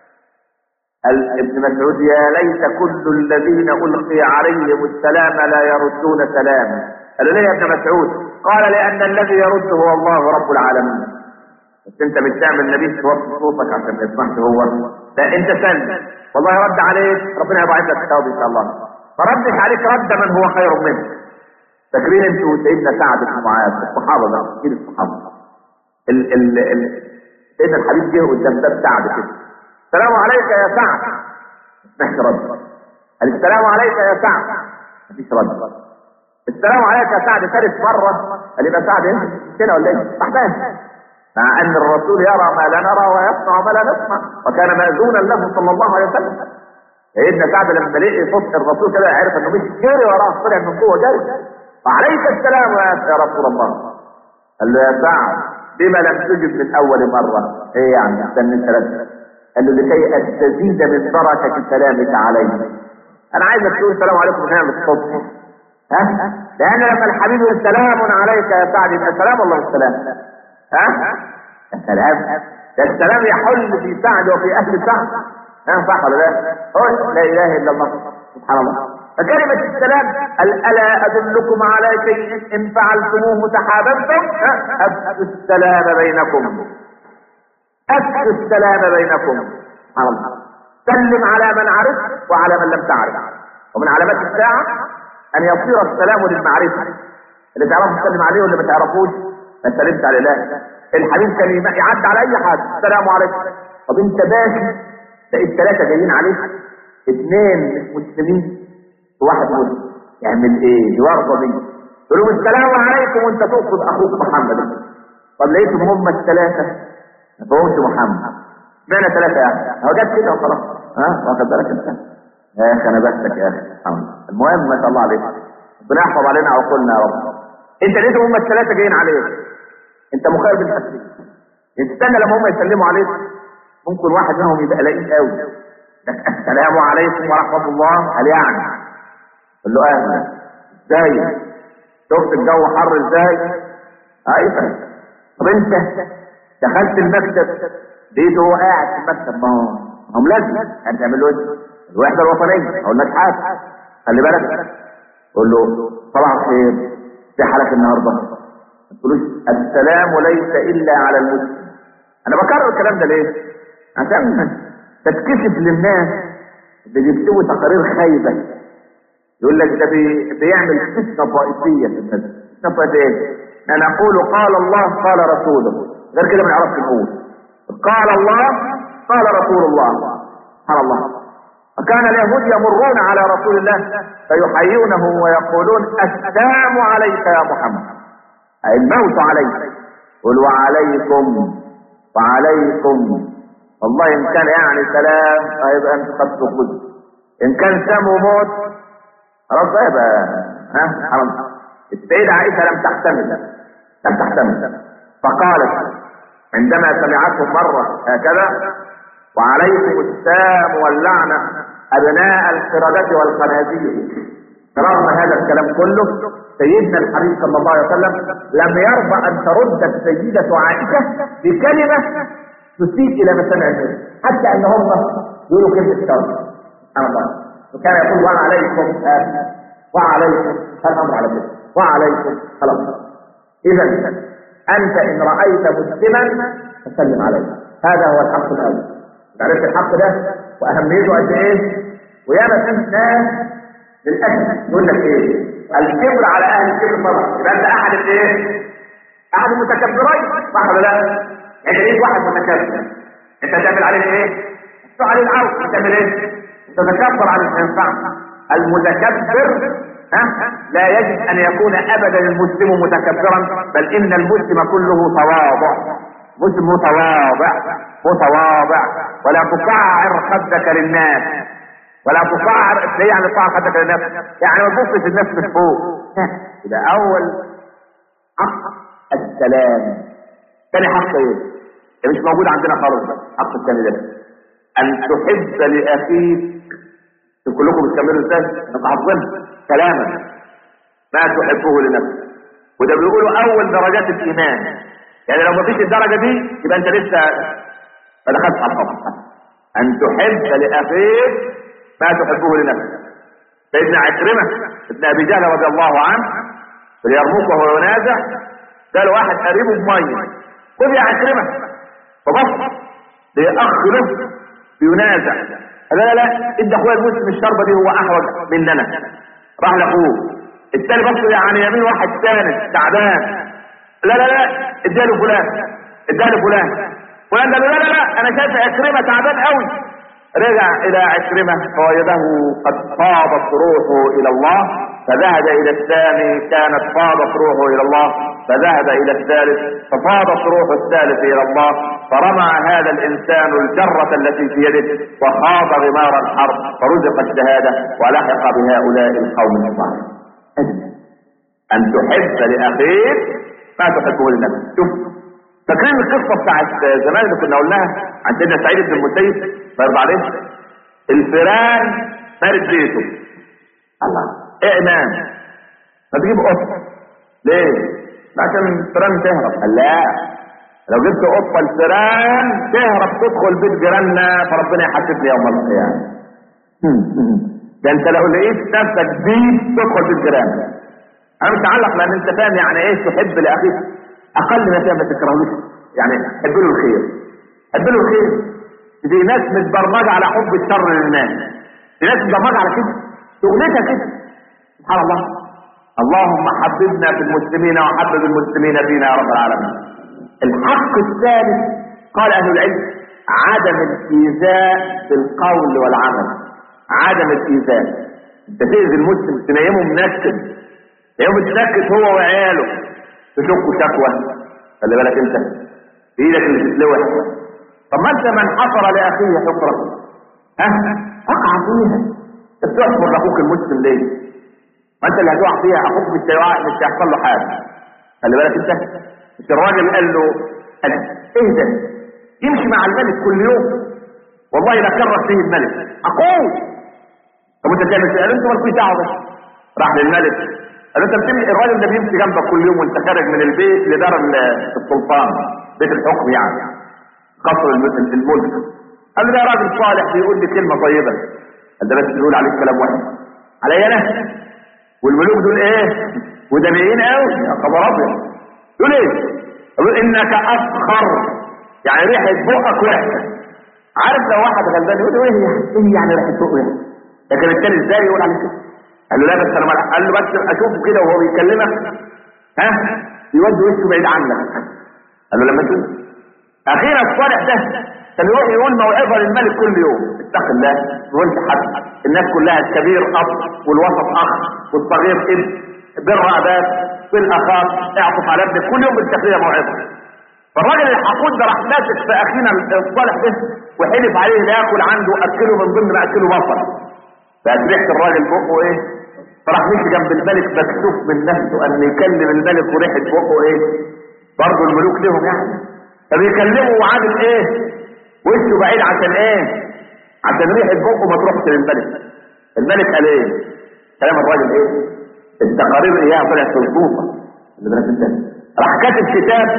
قال ابن مسعود يا ليت كل الذين القي عليهم السلام لا يردون سلاما. قالوا ليه يا ابن مسعود؟ قال لان الذي يرد هو الله رب العالمين. بس انت مش تعمل نبي توطي صوتك عشان ما يسمعش هو. لا انت سلم والله رد عليك ربنا يبعث لك الثواب ان شاء الله. ما ردش عليك رد من هو خير منه. فاكرين انتوا سيدنا سعد بن معاذ الصحابه بقى كتير الصحابه ال ال ال سيدنا الحبيب جه قدام باب سعد كده السلام عليك يا سعد مفيش رد. قال السلام عليك يا سعد مفيش رد. السلام عليك يا سعد ثالث مره قال يبقى سعد انت كده ولا ايه؟ صحبان مع ان الرسول يرى ما لا نرى ويسمع ما لا نسمع وكان مأذونا له صلى الله عليه وسلم. سيدنا سعد لما لقي صوت الرسول كده عرف انه مش جري وراه طلع من جوه جري. وعليك السلام يا رسول الله. قال له يا سعد بما لم تجب من اول مره؟ ايه يعني استنى ثلاثه. قال له لكي استزيد من بركه سلامك علي. انا عايزك تقول السلام عليكم من هنا للصبح. ها؟ لان لما الحبيب يقول سلام عليك يا سعد يبقى سلام الله والسلام. ها؟ يا سلام. ده السلام يحل في سعد وفي اهل سعد. ها صح ولا لا؟ قل لا اله الا الله. سبحان الله. فكلمة السلام ألا أدلكم على شيء إن فعلتموه تحاببتم؟ أفشوا السلام بينكم. أفشوا السلام بينكم. سبحان الله. سلم على من عرفت وعلى من لم تعرف. ومن علامات الساعة أن يصير السلام للمعرفة. اللي تعرفوا تسلم عليه واللي ما تعرفوش ما تسلمش على الله. الحبيب كان يعدي على أي حد السلام عليكم. طب أنت ماشي لقيت ثلاثة جايين عليك، اثنين مش مسلمين وواحد مسلم، يعمل ايه؟ يورطه دي يقول لهم السلام عليكم وانت تقصد اخوك محمد. طب لقيتهم هم الثلاثه ما فهمش محمد، معنى ثلاثه يعني هو جت كده وخلاص. ها واخد بالك انت؟ يا اخي انا بسك يا اخي. المهم ما شاء الله عليك، ربنا يحفظ علينا عقولنا يا رب. انت لقيتهم هم الثلاثه جايين عليك، انت مخير بالتسليم. استنى لما هم يسلموا عليك، ممكن واحد منهم يبقى لئيم قوي، السلام عليكم ورحمه الله. هل يعني قال له اهلا ازاي؟ شفت الجو حر ازاي؟ ايوه. طب انت دخلت المكتب لقيته هو قاعد في المكتب، ما هو هم لازم هتعمل له ايه؟ الوحده الوطنيه. اقول لك حاجه خلي بالك، قول له صباح الخير في حالك النهارده؟ ما تقولوش السلام ليس الا على المسلم. انا بكرر الكلام ده ليه؟ عشان تتكشف للناس اللي بيكتبوا تقارير خايبه، يقول لك ده بي... بيعمل فتنه طائفيه في الناس. فتنه طائفيه انا اقول قال الله قال رسوله، غير كده ما نعرفش نقول. قال الله قال رسول الله. سبحان الله. وكان اليهود يمرون على رسول الله فيحيونه ويقولون السلام عليك يا محمد، اي الموت عليك. قل وعليكم وعليكم. والله ان كان يعني سلام فيبقى انت قد تخذ، ان كان سام وموت خلاص بقى يبقى ها حرام. السيدة عائشة لم تحتمل لم تحتمل فقالت عندما سمعته مرة هكذا وعليكم السام واللعنة أبناء القردة والخنازير، رغم هذا الكلام كله سيدنا الحبيب صلى الله عليه وسلم لم يرضى أن ترد السيدة عائشة بكلمة تسيء إلى مسامع الناس، حتى أن هم يقولوا كلمة شر. سبحان الله. وكان يقول وعليكم آه. وعليكم الأمر على كده وعليكم خلاص. إذا أنت إن رأيت مسلما فسلم عليه، هذا هو الحق الأول. عرفت الحق ده وأهميته قد إيه؟ وياما في ناس للأسف يقول لك إيه؟ الكبر على أهل الكبر طبعا. يبقى أنت أحد الإيه؟ أحد المتكبرين، صح ولا لا؟ يعني لقيت واحد متكبر أنت تعمل عليه إيه؟ تسوي عليه العرض، تعمل إيه؟ تتكبر على الإنسان. المتكبر ها لا يجب ان يكون ابدا المسلم متكبرا، بل ان المسلم كله تواضع. مسلم متواضع متواضع ولا تقعر خدك للناس، ولا تقعر ايه يعني تقعر خدك للناس؟ يعني ما تبصش الناس من فوق. يبقى اول حق السلام. ثاني حق ايه؟ ده مش موجود عندنا خالص. الحق الثاني ده ان تحب لاخيك. كلكم بتكملوا ازاي؟ انت حافظينها كلاما ما تحبه لنفسك، وده بيقولوا اول درجات الايمان. يعني لو ما فيش الدرجه دي يبقى انت لسه ما دخلتش على الحب. ان تحب لاخيك ما تحبه لنفسك. سيدنا عكرمه ابن ابي جهل رضي الله عنه في اليرموك وهو ينازع قال واحد قريبه بميه خذ يا عكرمه، فبص لاخ له بينازع قال لا لا ادي اخويا المسلم الشربه دي هو احوج مننا. راح لاخوه الثاني بص يعني يمين واحد ثالث تعبان لا لا لا اداله فلان اداله فلان فلان قال لا لا لا انا شايف عكرمه تعبان قوي. رجع الى عكرمه فوجده قد فاضت روحه الى الله، فذهب الى الثاني كانت فاضت روحه الى الله، فذهب الى الثالث ففاضت روح الثالث الى الله، فرمى هذا الانسان الجرة التي في يده وخاض غمار الحرب فرزق الشهادة ولحق بهؤلاء القوم الصالحين. ان تحب لاخيك ما تحبه لنفسك. شوف فاكرين القصه بتاعت زمان اللي كنا قلناها عن سيدنا سعيد بن المسيب ما يرضى عليه؟ الفيران مارد بيته. الله ايه امام ما تجيب قط ليه؟ عشان الفيران تهرب. قال لا لو جبت قطه الفيران تهرب تدخل بيت جيراننا فربنا يحاسبني يوم القيامه. ده انت لو لقيت نفسك بيت تدخل بيت جيرانك. انا مش هعلق لان انت فاهم يعني ايه تحب لاخيك اقل ما فيها ما تكرهوش، يعني حب له الخير، حب له الخير. دي ناس متبرمجه على حب الشر للناس، دي ناس متبرمجه على كده، شغلتها كده. سبحان الله. اللهم حببنا في المسلمين وحبب المسلمين فينا يا رب العالمين. الحق الثالث قال اهل العلم عدم الايذاء بالقول والعمل. عدم الايذاء، انت تاذي المسلم تنيمه منكد، يوم تنكد هو وعياله تشكوا شكوى، خلي بالك انت ايدك اللي تتلوح. طب ما انت من حفر لاخيه حفره ها اقع فيها، انت بتحفر لاخوك المسلم ليه؟ ما انت اللي هتقع فيها، اخوك مش مش هيحصل له حاجه. خلي بالك انت. مش الراجل قال له انا ايه ده؟ يمشي مع الملك كل يوم والله لا كرر فيه الملك اقول. طب انت بتعمل ايه؟ انت مالكوش دعوه. راح للملك قال له انت بتمشي، الراجل ده بيمشي جنبك كل يوم وانت خارج من البيت لدار السلطان، بيت الحكم يعني قصر الملك. قال له ده راجل صالح بيقول لي كلمه طيبه. قال ده بس بيقول عليك كلام وحش عليا انا؟ والملوك دول ايه؟ ودنيين قوي يا خبر ابيض. يقول ايه؟ يقول انك اسخر، يعني ريحه بقك وحشه. عارف لو واحد غلبان يقول له ايه ايه يعني ريحه بقه وحشه، لكن التاني ازاي يقول عليه كده؟ قال له لا بس انا ملح. قال له بس اشوفه كده وهو بيكلمك ها يودي وشه بعيد عنك. قال له لما تشوف. اخيرا الصالح ده كان يروح يقول موعظه للملك كل يوم، اتق الله وانت حد، الناس كلها الكبير اب والوسط اخ والصغير ابن، بر اباك في الاخاك، اعطف على ابنك، كل يوم بالتقريه موعظه. فالراجل الحقود ده راح ماسك في اخينا الصالح ده وحلف عليه لا ياكل عنده، اكله من ضمن ما اكله بصر. بقت ريحه الراجل بقه ايه؟ فراح مشي جنب الملك مكسوف من نفسه ان يكلم الملك وريحه بقه ايه؟ برضه الملوك لهم يعني. فبيكلمه وعامل ايه؟ وشه بعيد عشان ايه؟ عشان ريحه بقه ما تروحش للملك. الملك قال ايه؟ كلام الراجل ايه؟ التقارير اياها طلعت مظبوطه. اللي بالك انت راح كاتب كتاب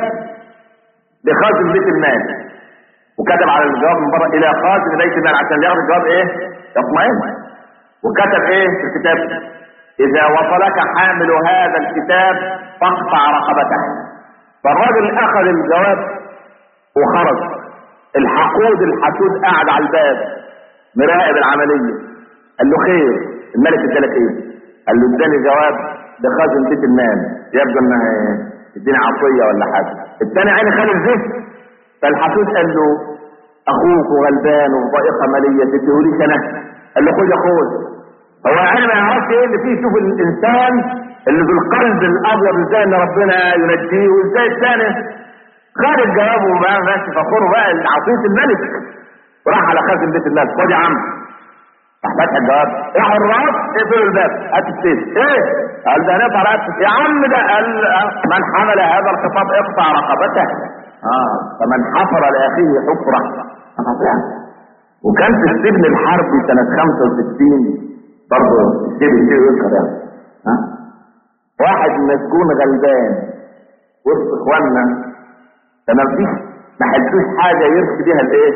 لخازن بيت المال، وكتب على الجواب من بره الى خازن بيت المال عشان ياخد الجواب ايه؟ يطمئن. وكتب ايه في الكتاب؟ اذا وصلك حامل هذا الكتاب فاقطع رقبته. فالراجل اخذ الجواب وخرج. الحقود الحسود قاعد على الباب مراقب العمليه. قال له خير؟ الملك ادالك ايه؟ قال له اداني جواب لخازن بيت المال، يبدو انها اديني عطيه ولا حاجه. الثاني عيني خد الزيت. فالحسود قال له اخوك غلبان وفي ضائقه ماليه تديهوليش انا. قال له خد يا خد. هو يعني ما يعرفش ايه اللي فيه. شوف الانسان اللي ذو القلب الابيض ازاي ان ربنا ينجيه، وازاي الثاني خد الجواب وبقى ماشي فخوره بقى عطيه الملك. وراح على خازن بيت المال، خد يا عم. راح فتح الجواب، راح الراس اقفلوا الباب، هات السيف. ايه؟ قال ده هنقطع رقبته يا عم. ده قال من حمل هذا الخطاب اقطع رقبته. اه فمن حفر لاخيه حفره قطعها. وكان في السجن الحربي سنه خمسة وستين برضه السجن الشيء يذكر يعني ها واحد مسجون غلبان وسط اخواننا، فما فيش ما حدوش حاجه يرسي بيها الايه؟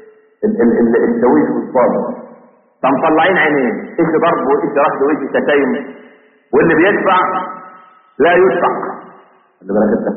الشاويش والصابر. فمطلعين عينيه، ايش ضرب وايش رفض وايش شتايم، واللي بيدفع لا يدفع. اللي بالك انت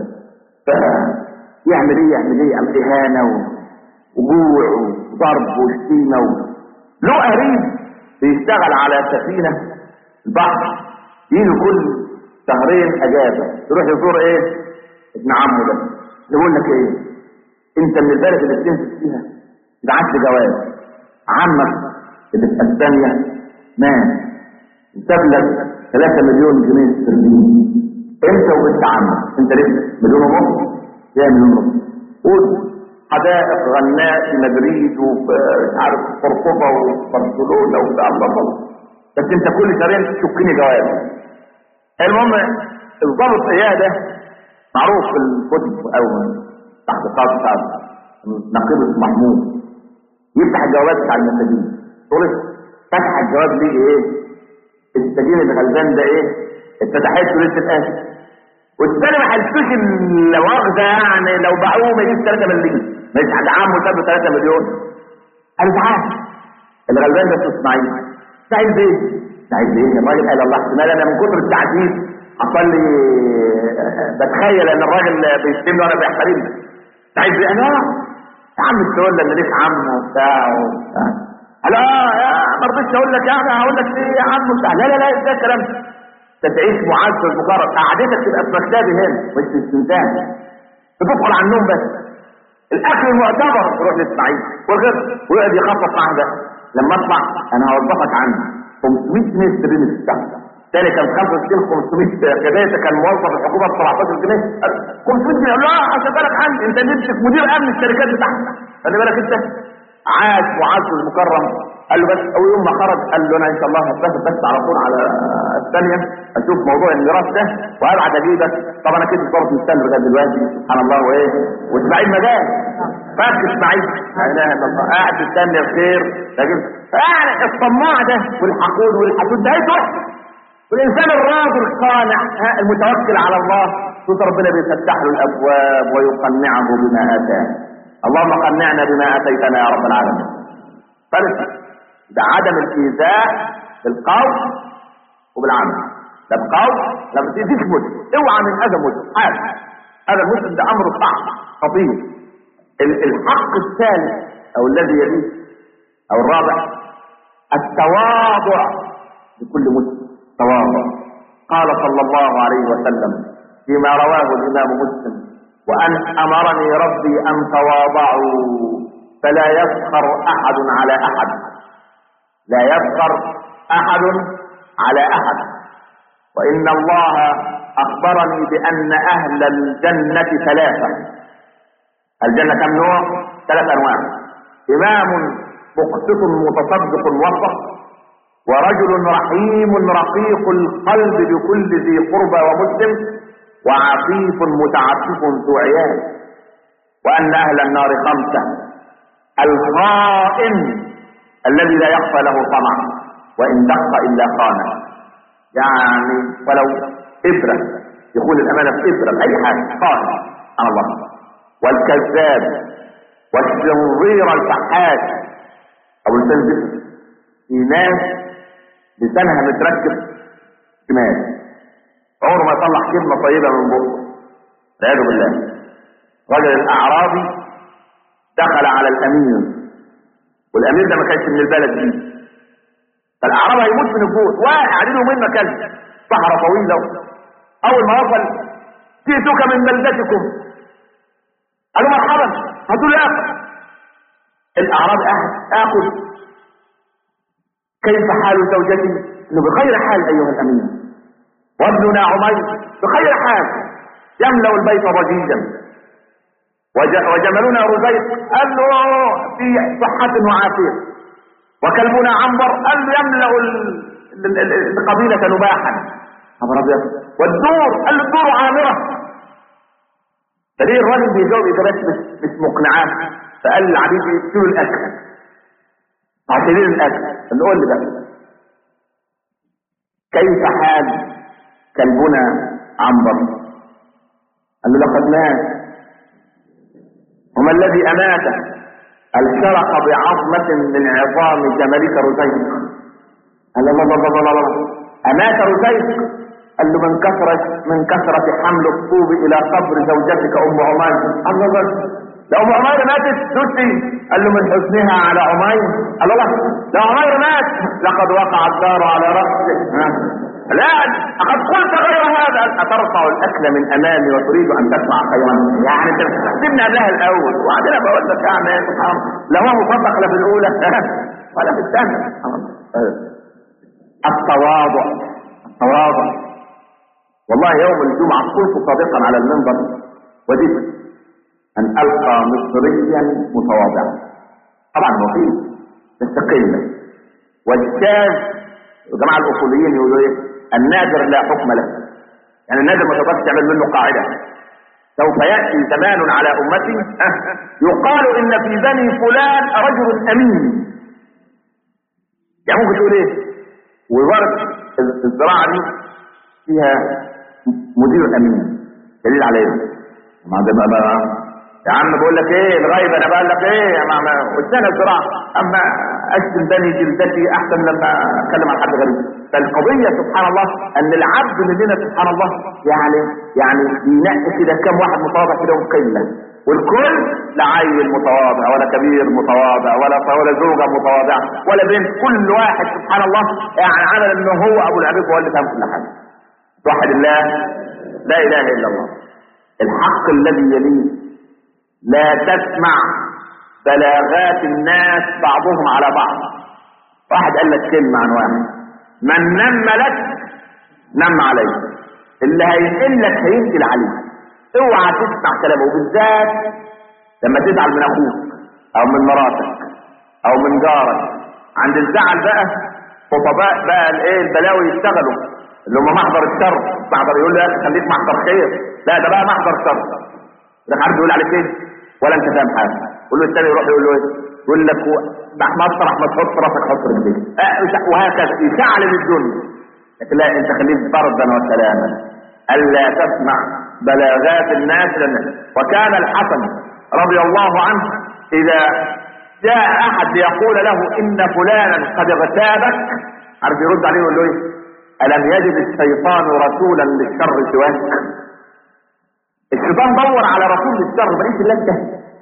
يعمل ايه؟ يعمل ايه؟ يعمل اهانه وجوع وضرب وشتيمه و... له قريب بيشتغل على سفينه البحر، يجي كل شهرين اجازه يروح يزور ايه؟ ابن عمه ده. يقول لك ايه؟ انت من البلد اللي بتنزل فيها ابعت لي جواب، عمك اللي في اسبانيا مات وساب لك ثلاثة مليون جنيه استرليني، انت وانت عمك انت لسه مليون ونص، يا مليون ونص. قول حدائق غناء في مدريد وفي مش عارف قرطبه وبرشلونه وبتاع الله، بس انت كل شهرين تشكني جواب. المهم الضابط اياه ده معروف في الكتب او تحت القاضي بتاع نقيب محمود، يفتح الجوابات بتاع المساجين. تقول فتح الجواب ليه ايه؟ السجين الغلبان ده ايه؟ اتفتحت له لسه الاسف، والثاني ما حلتوش الورق ده، يعني لو باعوه ما يجيش ثلاثة مليون، مش حد عمه سابه ثلاثة مليون. قال تعال الغلبان ده اسماعيل. اسماعيل بيه اسماعيل بيه الراجل قال الله احتمال انا من كتر التعذيب حصل لي بتخيل ان الراجل بيشتمني وانا بيحترمني. اسماعيل بيه انا يا عم تقول ان ليك عم وبتاع وبتاع. قال اه يا ما رضيتش اقول لك، يعني هقول لك ايه يا عم وبتاع. لا لا لا ده الكلام ده تعيش معزز مكرم، قعدتك تبقى في مكتبي هنا مش في السنتان، بتدخل على النوم بس. الاكل المعتبر تروح لاسماعيل والغير ويقعد يخطط معاه ده. لما اطلع انا هوظفك عني خمسمية جنيه تدريني في الشهر. تاني كان خمسة وستين خمسمية كده كان موظف الحكومه ب سبعتاشر جنيه خمسمية جنيه. لا عشان بالك عندي انت نمسك مدير امن الشركات بتاعتك، خلي بالك انت. عاش معزز مكرم. قال له بس اول يوم ما خرج قال له انا ان شاء الله هتبقى بس على طول على الثانيه اشوف موضوع الميراث ده وابعد اجيبك. طبعا انا كده برضه مستني لغايه دلوقتي سبحان الله وايه. واسماعيل ما جاش فاك اسماعيل لا اله الا الله قاعد تستنى بخير. لكن يعني الطماع ده والحقود والحسود ده هيتروح. والانسان الراضي القانع المتوكل على الله صوت ربنا بيفتح له الابواب ويقنعه بما اتاه. اللهم قنعنا بما اتيتنا يا رب العالمين. ثالث ده عدم الايذاء بالقول وبالعمل. ده بقول لما تأذيش مسلم اوعى من اذى مسلم حاجه. هذا المسلم ده امر صعب خطير. الحق الثالث او الذي يليه او الرابع التواضع لكل مسلم. تواضع. قال صلى الله عليه وسلم فيما رواه الامام مسلم وان امرني ربي ان تواضعوا فلا يفخر احد على احد. لا يفخر احد على احد. وان الله اخبرني بان اهل الجنة ثلاثة. الجنة كم نوع؟ ثلاث انواع. امام مقسط متصدق وسط، ورجل رحيم رقيق القلب بكل ذي قربى ومسلم، وعفيف متعفف ذو عيال. وان اهل النار خمسة. الخائن الذي لا يخفى له طمع وان دق الا خانه، يعني ولو ابره يقول الامانه في ابره اي حاجه خائن على الله. والكذاب والشرير الفحاش او الفلسفه. في ناس لسانها متركب شمال عمره ما يطلع كلمه طيبه من بقه والعياذ بالله. رجل الاعرابي دخل على الامير والامير ده ما كانش من البلد دي، فالاعرابي هيموت من الجوع وقاعدين يومين ما كانش صحراء طويله. اول ما وصل جئتك من بلدتكم قالوا مرحبا هاتوا لي اكل. الاعرابي قاعد اكل. كيف حال زوجتي؟ انه بخير حال ايها الامير. وابننا عمير بخير حال يملا البيت ضجيجا. وجملنا رزيق قال له في صحة وعافية. وكلبنا عنبر قال له يملأ القبيلة نباحا. خبر ابيض. والدور قال له الدور عامرة. فليه الراجل بيجاوب اجابات مش مش مقنعات. فقال للعبيد يشيلوا الاكل. عشيلين الاكل. نقول لي بقى كيف حال كلبنا عنبر؟ قال له لقد مات. وما الذي اماته؟ الشرق بعظمة من عظام جملك رزيق. قال له الله الله الله الله امات رزيق. قال له من كثرة من كثرة حمل الطوب الى قبر زوجتك ام عمير. الله الله لو ام عمير ماتت تسي. قال له من حزنها على عمير. قال الله لو عمير مات لقد وقع الدار على رأسه. لا لقد قلت غير هذا. أترفع الأكل من أمامي وتريد أن تسمع خيرا؟ يعني أنت بتحسبني قبلها الأول وبعدين بقول لك يعني سبحان لا هو مصدق لا في الأولى ولا في الثانية. التواضع. التواضع. والله يوم الجمعة قلت صادقا على المنبر وددت أن ألقى مصريا متواضعا. طبعا مفيد بس قلة. والشاذ الجماعة الأصوليين يقولوا إيه؟ النادر لا حكم له. يعني النادر ما تقدرش تعمل منه قاعدة. سوف يأتي زمان على أمتي يقال إن في بني فلان رجل أمين. يعني ممكن تقول إيه؟ وزارة الزراعة دي فيها مدير أمين دليل عليه. ما ده بقى يا عم بقول لك ايه الغيبه، انا بقول لك ايه يا ماما والسنه الزراعه، اما اشتم بني جلدتي احسن لما اتكلم عن حد غريب. فالقضيه سبحان الله ان العبد مننا سبحان الله يعني يعني ينقي كده كم واحد متواضع كده وقله، والكل لا عيل متواضع ولا كبير متواضع ولا ولا زوجه متواضعه ولا بنت، كل واحد سبحان الله يعني عمل انه هو ابو العبيد هو اللي فاهم كل حاجه. توحد الله، لا اله الا الله. الحق الذي يليه لا تسمع بلاغات الناس بعضهم على بعض. واحد قال لك كلمه عن واحد، من نم لك نم عليك، اللي هينقل لك هينقل عليك. اوعى تسمع كلامه، وبالذات لما تزعل من اخوك او من مراتك او من جارك. عند الزعل بقى خطباء بقى الايه البلاوي يشتغلوا اللي هم محضر الشر. محضر يقول لك خليك محضر خير، لا ده بقى محضر شر. ده عارف يقول عليك ايه ولا انت فاهم حاجه. يقول له الثاني يروح يقول له ايه، يقول لك مطرح ما تحط راسك حط رجليك، وهكذا يشعل الدنيا. لكن لا، انت خليك بردا وسلاما، الا تسمع بلاغات الناس للناس. وكان الحسن رضي الله عنه اذا جاء احد يقول له ان فلانا قد اغتابك، عارف يرد عليه يقول له ايه، الم يجد الشيطان رسولا للشر سواك؟ الشيطان دور على رسول للشر بقيت الا انت.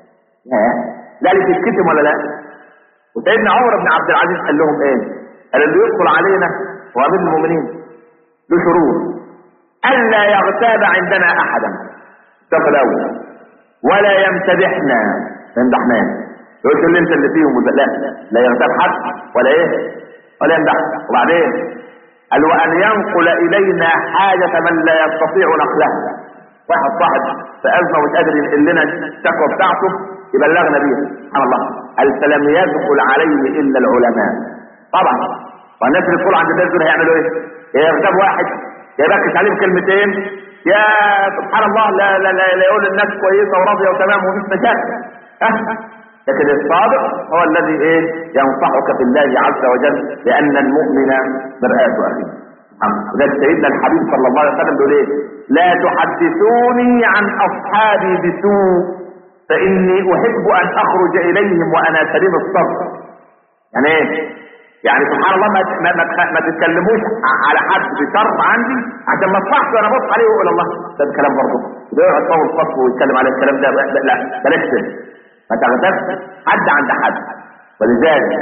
لا لك تتكتم ولا لا؟ وسيدنا عمر بن عبد العزيز قال لهم ايه؟ قال اللي يدخل علينا وامير المؤمنين له شروط، الا يغتاب عندنا احدا الشرط الاول، ولا يمتدحنا ما يمدحناش، يقول لي انت اللي فيهم، لا لا يغتاب حد ولا ايه ولا يمدح. وبعدين قال وان ينقل الينا حاجه من لا يستطيع نقلها. واحد صاحب في ازمه ومش قادر ينقل لنا الشكوى بتاعته يبلغنا بيها، سبحان الله. قال فلم يدخل عليه الا العلماء. طبعا والناس اللي يدخلوا عند الناس دول هيعملوا ايه؟ يا يغتاب واحد يا يبكش عليه بكلمتين، يا سبحان الله لا لا لا, لا يقول الناس كويسه وراضيه وتمام ومفيش مشاكل. ها؟ لكن الصادق هو الذي ايه؟ ينصحك بالله عز وجل، لان المؤمن مرآة اخيه. وذلك سيدنا الحبيب صلى الله عليه وسلم بيقول ايه؟ لا تحدثوني عن اصحابي بسوء فاني احب ان اخرج اليهم وانا سليم الصدر. يعني ايه؟ يعني سبحان الله ما ما, ما, ما تتكلموش على حد بشر عندي عشان ما اصبحش وانا بص عليه واقول الله ده الكلام برضه ده يقعد طول الصف ويتكلم على الكلام ده. لا بلاش كده، ما تغتابش حد عند حد. ولذلك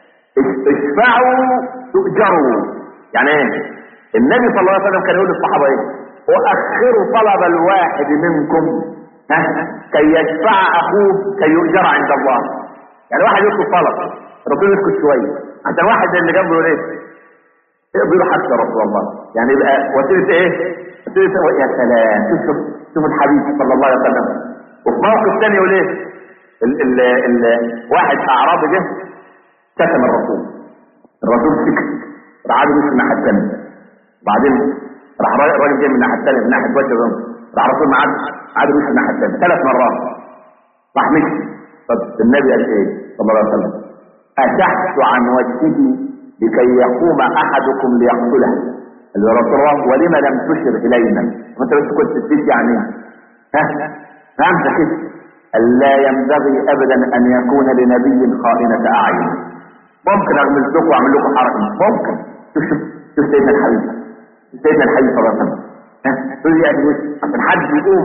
اشفعوا تؤجروا. يعني ايه؟ النبي صلى الله عليه وسلم كان يقول للصحابه ايه؟ واخروا طلب الواحد منكم ها كي يشفع اخوه كي يؤجر عند الله. يعني واحد يطلب طلب ربنا يسكت شويه عشان واحد اللي جنبه يقول ايه؟ اقضي له حتى رسول الله. يعني يبقى وسيله ايه؟ وسيله يا سلام. شوف شوف الحبيب صلى الله عليه وسلم. وفي موقف ثاني يقول ايه؟ ال ال ال واحد اعرابي جه شتم الرسول، الرسول سكت راح عاد من الناحيه الثانيه، بعدين راح الراجل جاي من الناحيه الثانيه من ناحيه وجه الرسول، راح الرسول معاد عاد من الناحيه الثانيه ثلاث مرات راح مشي. طب النبي قال ايه صلى الله عليه وسلم؟ أشحت عن وجهه لكي يقوم أحدكم ليقتله. قال يا رسول الله ولما لم تشر إلينا؟ وأنت بس كنت تسيب يعني ها فهمت كده؟ قال لا ينبغي أبدا أن يكون لنبي خائنة أعين. ممكن أغمز لكم وأعمل لكم حركة، ممكن. شوف شوف شوف سيدنا الحبيب سيدنا الحبيب صلى الله عليه وسلم ها تقول لي يعني عشان حد يقوم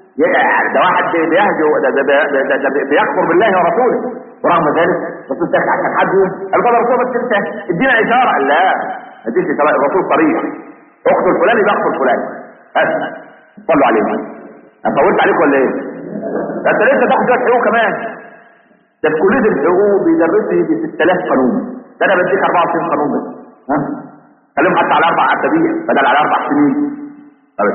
ده واحد بيهجو ده, ده, ده, ده, ده بيكفر بالله ورسوله، ورغم ذلك الرسول دخل عشان حد يقول قال قال الرسول بس انت ادينا اشاره. قال لا ما تديش اشاره، الرسول صريح اقتل فلان يبقى اقتل فلان بس. صلوا عليه. انا طولت عليكم ولا ايه؟ ده انت لسه تاخد شويه حقوق كمان. ده في كليه الحقوق بيدرسوا يجي ستة آلاف قانون، ده انا بديك أربعة وعشرين قانون بس. ها خليهم حتى على اربع اسابيع بدل على اربع سنين. طيب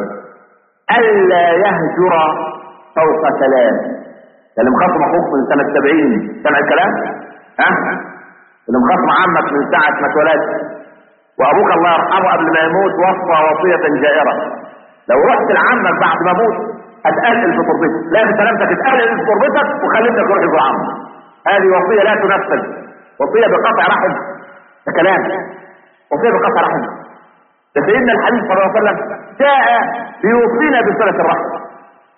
الا يهجر فوق ثلاث. اللي مخاصم اخوك من سنه سبعين سمع الكلام؟ ها اللي مخاصم عمك من ساعه ما اتولدت، وابوك الله يرحمه قبل ما يموت وصى وصيه جائره، لو رحت لعمك بعد ما اموت هتقلل في تربتك، لا بسلامتك اتقلل في تربتك وخليتك تروح يزور عمك. هذه وصيه لا تنفذ، وصيه بقطع رحم. ده كلام وصيه بقطع رحم. ده سيدنا الحبيب صلى الله عليه وسلم جاء ليوصينا بصله الرحم.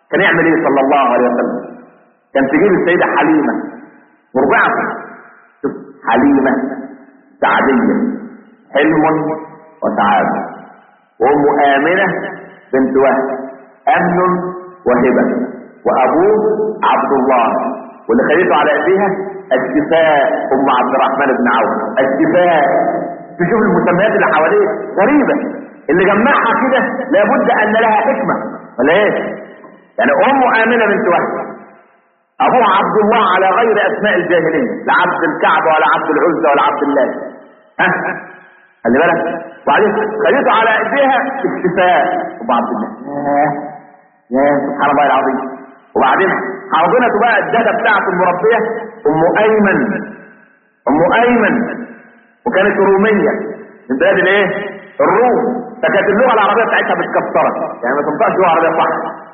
كان يعمل ايه صلى الله عليه وسلم؟ كان تجيب السيدة حليمة مرضعة، شوف حليمة سعدية، حلم وسعادة، وأم آمنة بنت وهب أمن وهبة، وأبوه عبد الله، واللي خليته على ايديها الشفاء أم عبد الرحمن بن عوف، الشفاء. تشوف المسميات اللي حواليه غريبة، اللي جمعها كده لابد أن لها حكمة ولا ايه؟ يعني أم آمنة بنت وهب، أبوها عبد الله على غير أسماء الجاهلية، لا عبد الكعبة ولا عبد العزة ولا عبد الله، ها خلي بالك. وبعدين خليته على ايديها الشفاء أم عبد الله، يا سبحان الله العظيم. وبعدين حاضنته بقى الداده بتاعته المربيه ام ايمن، ام ايمن وكانت روميه من بلاد الايه؟ الروم، فكانت اللغه العربيه بتاعتها متكسره، يعني ما تنطقش لغه عربيه صح.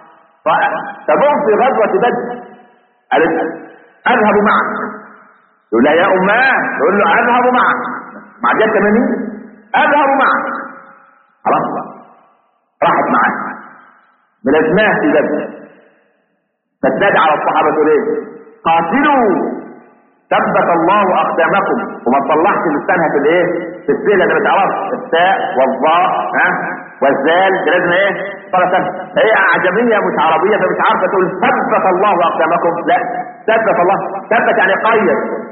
فتبوه في غزوه بدر قالت اذهب معك، يقول لها يا اماه، يقول له اذهب معك مع جد ثمانين، اذهب معك. خلاص راحت معاه ملازماه في بدر، فازداد على الصحابه تقول ايه؟ قاتلوا ثبت الله اقدامكم، وما تصلحش لسانها في الايه؟ في السيل اللي بتعرف التاء والظاء ها والزال، لازم ايه؟ صلاه. هي اعجميه مش عربيه، فمش عارفه تقول ثبت الله اقدامكم، لا ثبت الله، ثبت يعني قيد،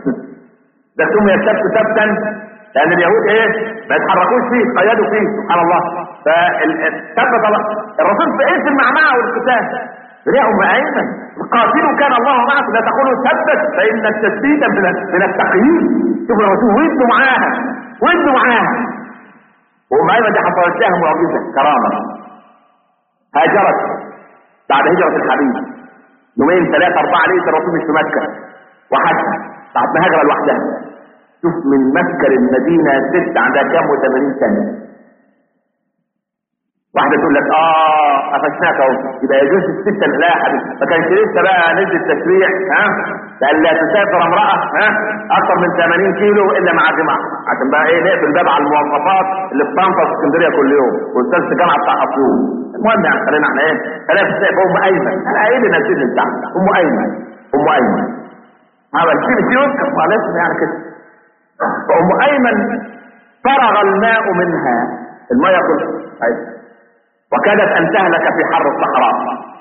ده سمي الثبت ثبتا لان اليهود ايه؟ ما يتحركوش فيه، قيدوا فيه سبحان الله. فثبت الله الرسول في ايه؟ في المعمعه والقتال. يا ام ايمن قاتلوا كان الله معكم، لا تقولوا ثبت فان التثبيت من التقييد. شوف الرسول وانتوا معاها وانتوا معاها. وام ايمن دي حصلت لها معجزه كرامه، هاجرت بعد هجره الحبيب يومين ثلاثه اربعه، لقيت الرسول مش في مكه وحتى بعد ما هاجر لوحدها. شوف من مكه للمدينه ست عندها كام وثمانين سنه. واحده تقول لك اه قفشناك اهو، يبقى يجوز السته. لا يا حبيبي، ما كانش لسه بقى نزل التشريع ها قال لا تسافر امراه ها اكثر من ثمانين كيلو الا مع جماعه، عشان بقى ايه نقفل باب على المواصفات اللي في طنطا في اسكندريه كل يوم واستاذ في الجامعه بتاع اسيوط. المهم يعني خلينا احنا ايه خلينا في السقف. ام ايمن انا ايه اللي نزلني بتاعها؟ ام ايمن ام ايمن هذا الشيء يذكر خالص يعني كده. فام ايمن فرغ الماء منها، الماء يقول ايوه، وكادت ان تهلك في حر الصحراء،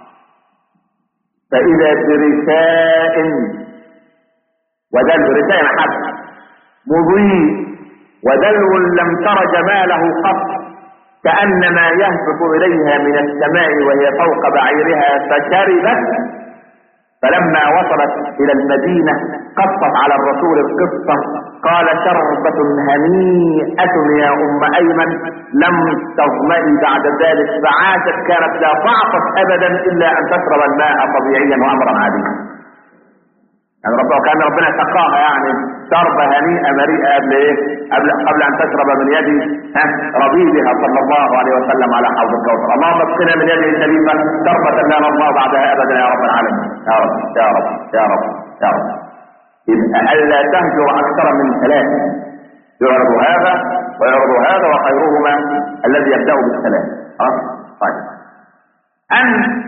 فاذا برساء، ودلو رساء حد مضيء ودلو لم تر جماله قط، كانما يهبط اليها من السماء وهي فوق بعيرها، فشربت. فلما وصلت الى المدينه قصت على الرسول القصه، قال شربة هنيئة يا ام ايمن لم تظمئي بعد ذلك، فعاشت كانت لا تعطش ابدا الا ان تشرب الماء طبيعيا وامرا عاديا. يعني ربنا كان ربنا سقاها يعني شربة هنيئة مريئة قبل ايه؟ قبل قبل ان تشرب من يد ربيبها صلى الله عليه وسلم على حوض الكوثر. اللهم اسقنا من يده الشريفة شربة لا نرضى بعدها ابدا يا رب العالمين. يا رب يا رب يا رب يا رب. إذا ألا تهجر أكثر من ثلاث، يعرض هذا ويعرض هذا وخيرهما الذي يبدأ بالثلاث. خلاص؟ طيب. أن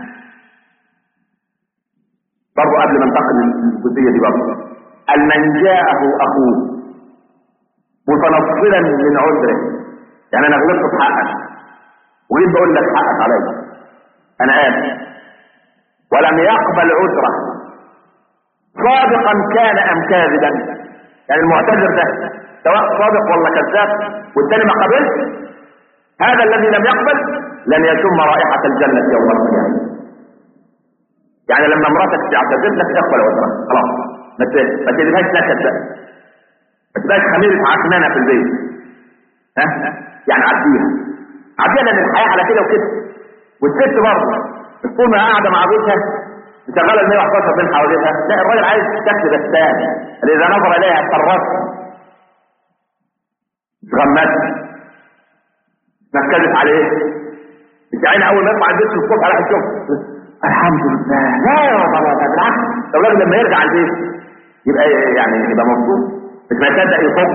برضو قبل ما ننتقل للجزئية دي برضو، أن من جاءه أخوه متنصلا من عذره، يعني أنا غلطت في حقك وجيت بقول لك حقك عليا، أنا آسف، ولم يقبل عذره صادقا كان ام كاذبا، يعني المعتذر ده سواء صادق ولا كذاب والثاني ما قبلش، هذا الذي لم يقبل لن يشم رائحة الجنة يوم القيامة. يعني لما مراتك تعتذر لك تقبل عذرها خلاص، ما تجيبهاش نكد بقى، ما تبقاش خميرة عكنانة في البيت، ها يعني عديها عديها، لان الحياة على كده وكده. والست برضه طول ما قاعدة مع بيتها مشغله ال مية وحداشر بين حواليها، لا الراجل عايز شكل بسام، اللي اذا نظر اليها سرت غمت نكدت عليه. مش عيني اول ما يطلع البيت في الصبح راح يشوف الحمد لله، لا يا رب بالعكس، لو الراجل لما يرجع البيت يبقى يعني يبقى مبسوط، مش ما يصدق يفك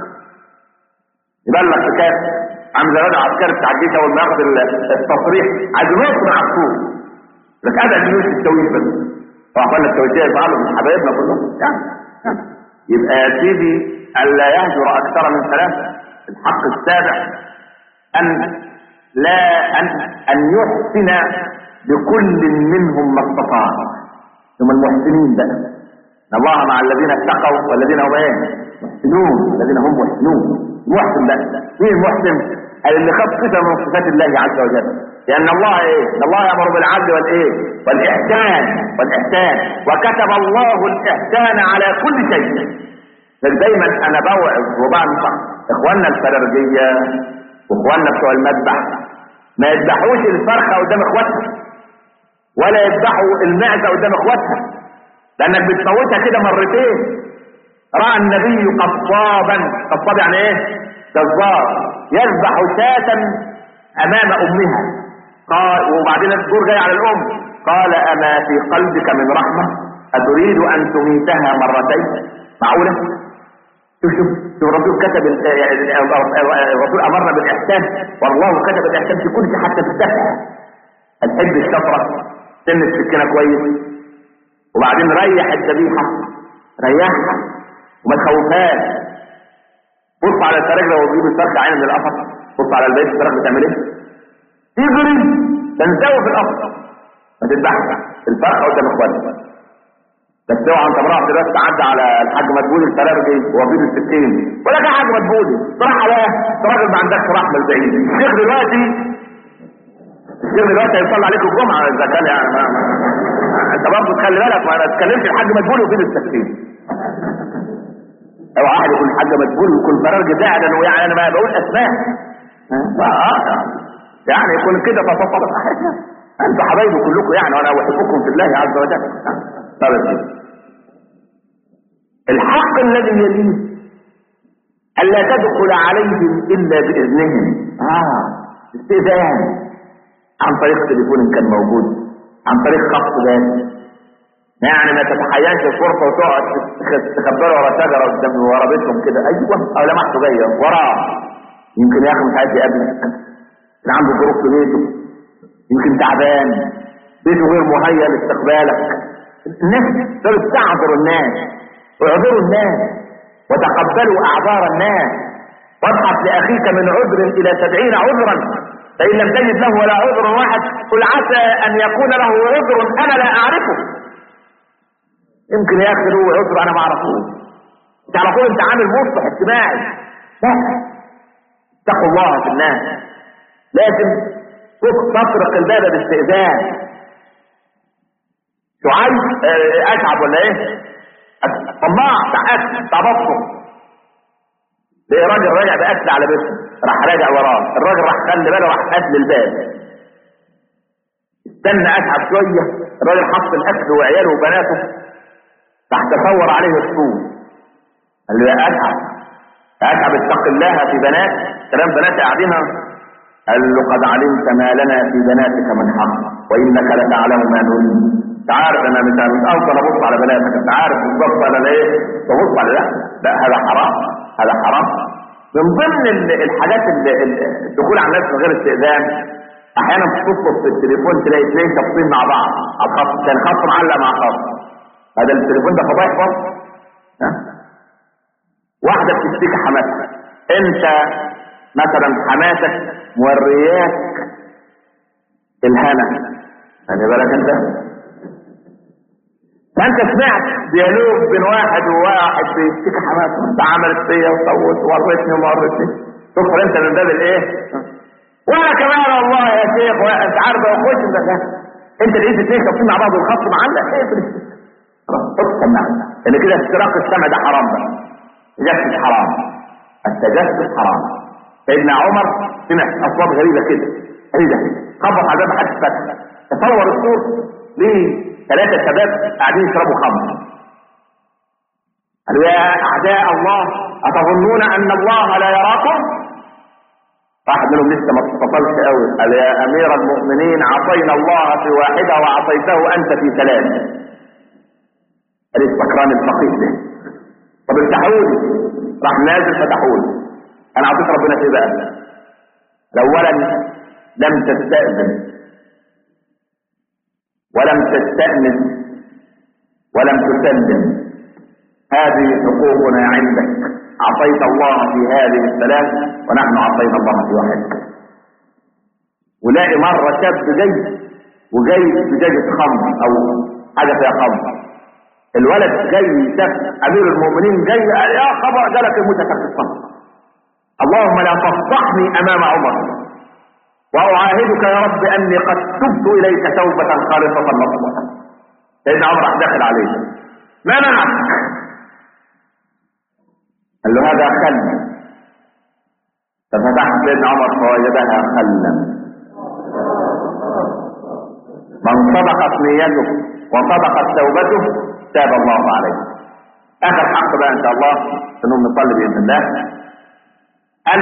يبلغ في كاس عامل زي الراجل العسكري بتاع الجيش اول ما ياخد التصريح عايز ينط من على السوق، لك هذا الجيوش التويت بس وعقلنا التويتية يفعلوا من حبايبنا كلهم يعني. يعني يبقى يا سيدي ألا يهجر أكثر من ثلاثة. الحق السابع أن لا أن, أن يحسن بكل منهم ما استطاع. هم المحسنين بقى، إن الله مع الذين اتقوا والذين هم ايه؟ محسنون، الذين هم محسنون. محسن بقى، مين المحسن؟ اللي خد صفة من صفات الله عز وجل، لأن الله ايه؟ إن الله يأمر بالعدل والايه؟ والإحسان والإحسان، وكتب الله الإحسان على كل شيء. دايما أنا بوعظ وبنصح إخواننا الفلرجية وإخواننا بتوع المذبح ما يذبحوش الفرخة قدام إخواتها، ولا يذبحوا المعزة قدام إخواتها، لأنك بتفوتها كده مرتين. رأى النبي قصابا، قصاب يعني ايه؟ جزار، يذبح شاة أمام أمها. قال وبعدين الدور جاي على الأم، قال أما في قلبك من رحمة أتريد أن تميتها مرتين؟ معقولة؟ شوف شوف شوف الرسول كتب، الرسول أمرنا بالإحسان، والله كتب الإحسان في كل شيء حتى في الدفع. الحب الشفرة، سن السكينة كويس، وبعدين ريح الذبيحة، ريحها وما تخوفهاش. بص على الفراخ لو بيجيب الفرخة عين من القفص، بص على البيت الفراخ بتعمل ايه؟ تجري تنزوي في القفص، ما تذبحش الفرخة قدام اخواتها. بس اوعى انت مرة دلوقتي تعدي على الحاج مدبولي الفراخي وهو بيجيب السكين، ولا كان حاج مدبولي صراحة على راجل ما عندكش رحمة البعيد. الشيخ دلوقتي الشيخ دلوقتي هيصلي عليك الجمعة اذا كان يعني ما انت برضه تخلي بالك، ما انا اتكلمت الحاج مدبولي وفين التفسير. او واحد يكون الحاج مدبولي ويكون فرارجي فعلا، ويعني انا ما بقول اسماء اه يعني يكون كده تصفر احيانا. انتوا حبايبي كلكم يعني، وانا احبكم في الله عز وجل. طيب الحق الذي يليه الا تدخل عليهم الا باذنهم. اه استئذان عن طريق تليفون كان موجود، عن طريق خط باب، يعني ما تتحياش الفرصه وتقعد تخبره ورا شجره قدام ورا بيتهم كده، ايوه او لمحته جايه وراه، يمكن يا اخي مش عايز يقابلك، كان عنده ظروف في بيته، يمكن تعبان، بيته غير مهيأ لاستقبالك. الناس صارت تعذر الناس، واعذروا الناس وتقبلوا اعذار الناس، وابحث لاخيك من عذر الى سبعين عذرا، فان لم تجد له ولا عذر واحد قل عسى ان يكون له عذر انا لا اعرفه. يمكن يا اخي له عذر انا ما اعرفوش. انت على طول انت عامل مصلح اجتماعي. لا، اتقوا الله في الناس. لازم تطرق الباب باستئذان. شعيب اتعب ولا ايه؟ طماع بتاع اكل بتاع بطنه. ليه راجل راجع باكل على بيته، راح راجع وراه، الراجل راح خلي باله، راح قفل الباب. استنى اتعب شويه، الراجل حط الاكل وعياله وبناته، راح تصور عليه الصوم. قال له يا اتعب يا اتعب اتق الله في بنات، كلام بنات قاعدين. قال له قد علمت ما لنا في بناتك من حق وانك لتعلم ما نريد. انت عارف انا مش مش افضل ابص على بناتك، انت عارف بالظبط انا ليه ببص على ده. لا هذا حرام، هذا حرام. من ضمن الحاجات اللي الدخول على الناس من غير استئذان، احيانا بتطلب في التليفون تلاقي اثنين شخصين مع بعض على الخط، كان خط معلق مع خط. هذا التليفون ده فضايح برضه. ها؟ واحده بتشتكي حماتها، انت مثلا حماتك مورياك الهنا، خلي بالك انت، فانت سمعت ديالوج بين واحد وواحد بيشتكي حماته، انت عملت فيا وصوت ووريتني وما وريتني، تدخل انت من باب الايه؟ وانا كمان والله يا شيخ، انت عارف اخش انت انت لقيت اثنين شاطين مع بعض والخط معلق، ايه في خلاص اقسم معنا ان كده استراق السمع ده حرام بقى. التجسس حرام، التجسس حرام. سيدنا عمر سمع اصوات غريبه كده، ايه ده؟ خبط على باب حد فتح، تصور الصوت ليه ثلاثه شباب قاعدين يشربوا خمر. قالوا يا اعداء الله اتظنون ان الله لا يراكم؟ واحد منهم لسه ما اتصلش قوي، قال يا امير المؤمنين عصينا الله في واحده وعصيته انت في ثلاثه. قال السكران الفقيه ده، طب افتحوا لي، راح نازل فتحوا لي. انا اعطيك ربنا في بقى، اولا لم تستأذن، ولم تستأنس ولم تسلم. هذه حقوقنا عندك. عصيت الله في هذه الثلاث ونحن عصينا الله في واحد. ولاقي مرة شاب جاي وجاي بزجاجة خمر او حاجة فيها خمر، الولد جاي شاف امير المؤمنين جاي قال يا خبر جالك المتكفل الصمت، اللهم لا تفضحني امام عمر، واعاهدك يا رب اني قد تبت اليك توبة خالصة نصوحا. سيدنا عمر راح داخل عليه، ما منعك؟ قال له هذا خل. ففتح سيدنا عمر فوجدها خلا. من صدقت نيته وصدقت توبته تاب الله عليه. اخر حق بقى ان شاء الله انهم نصلي باذن الله، ان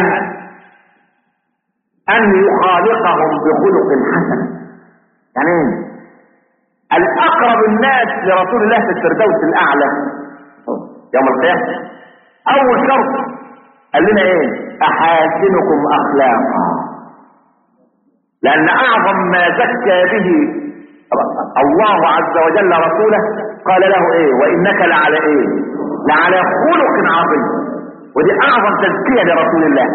ان يخالقهم بخلق حسن. يعني ايه؟ الاقرب الناس لرسول الله في الفردوس الاعلى يوم القيامه اول شرط قال لنا ايه؟ احاسنكم اخلاقا. لان اعظم ما زكى به الله عز وجل رسوله قال له ايه؟ وانك لعلى ايه؟ لعلى خلق عظيم. ودي اعظم تزكية لرسول الله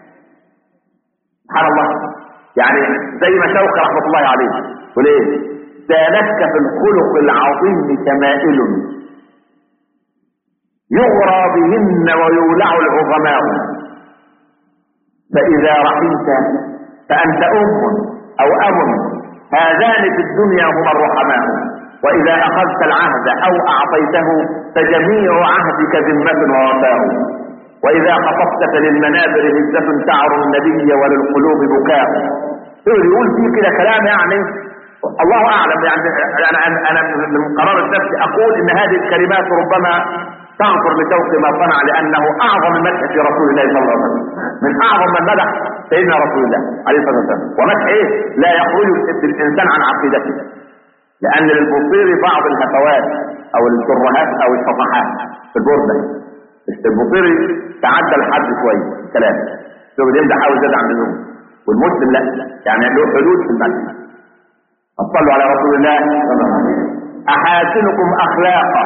سبحان الله. يعني زي ما شوقي رحمة الله عليه وليه سالك في الخلق العظيم شمائل يغرى بهن ويولع العظماء، فاذا رحمت فانت ام او اب، هذان في الدنيا هما الرحماء، واذا اخذت العهد او اعطيته فجميع عهدك ذمة ووفاء، واذا خطبت فللمنابر هزة تعر النبي وللقلوب بكاء. يقول فيه كده كلام يعني الله اعلم. يعني انا انا من قرار النفس اقول ان هذه الكلمات ربما تنظر لشوق ما صنع، لانه اعظم المدح في رسول الله صلى الله عليه وسلم، من اعظم من مدح سيدنا رسول الله عليه الصلاه والسلام. ومدح ايه؟ لا يخرج الانسان عن عقيدته، لان للبصير بعض الهفوات او الترهات او الصفحات في البورده. البصيري تعدى الحد شويه الكلام، شوف يمدح او زاد عن اللزوم، والمسلم لا، يعني له حدود في المدح. صلوا على رسول الله. احاسنكم اخلاقا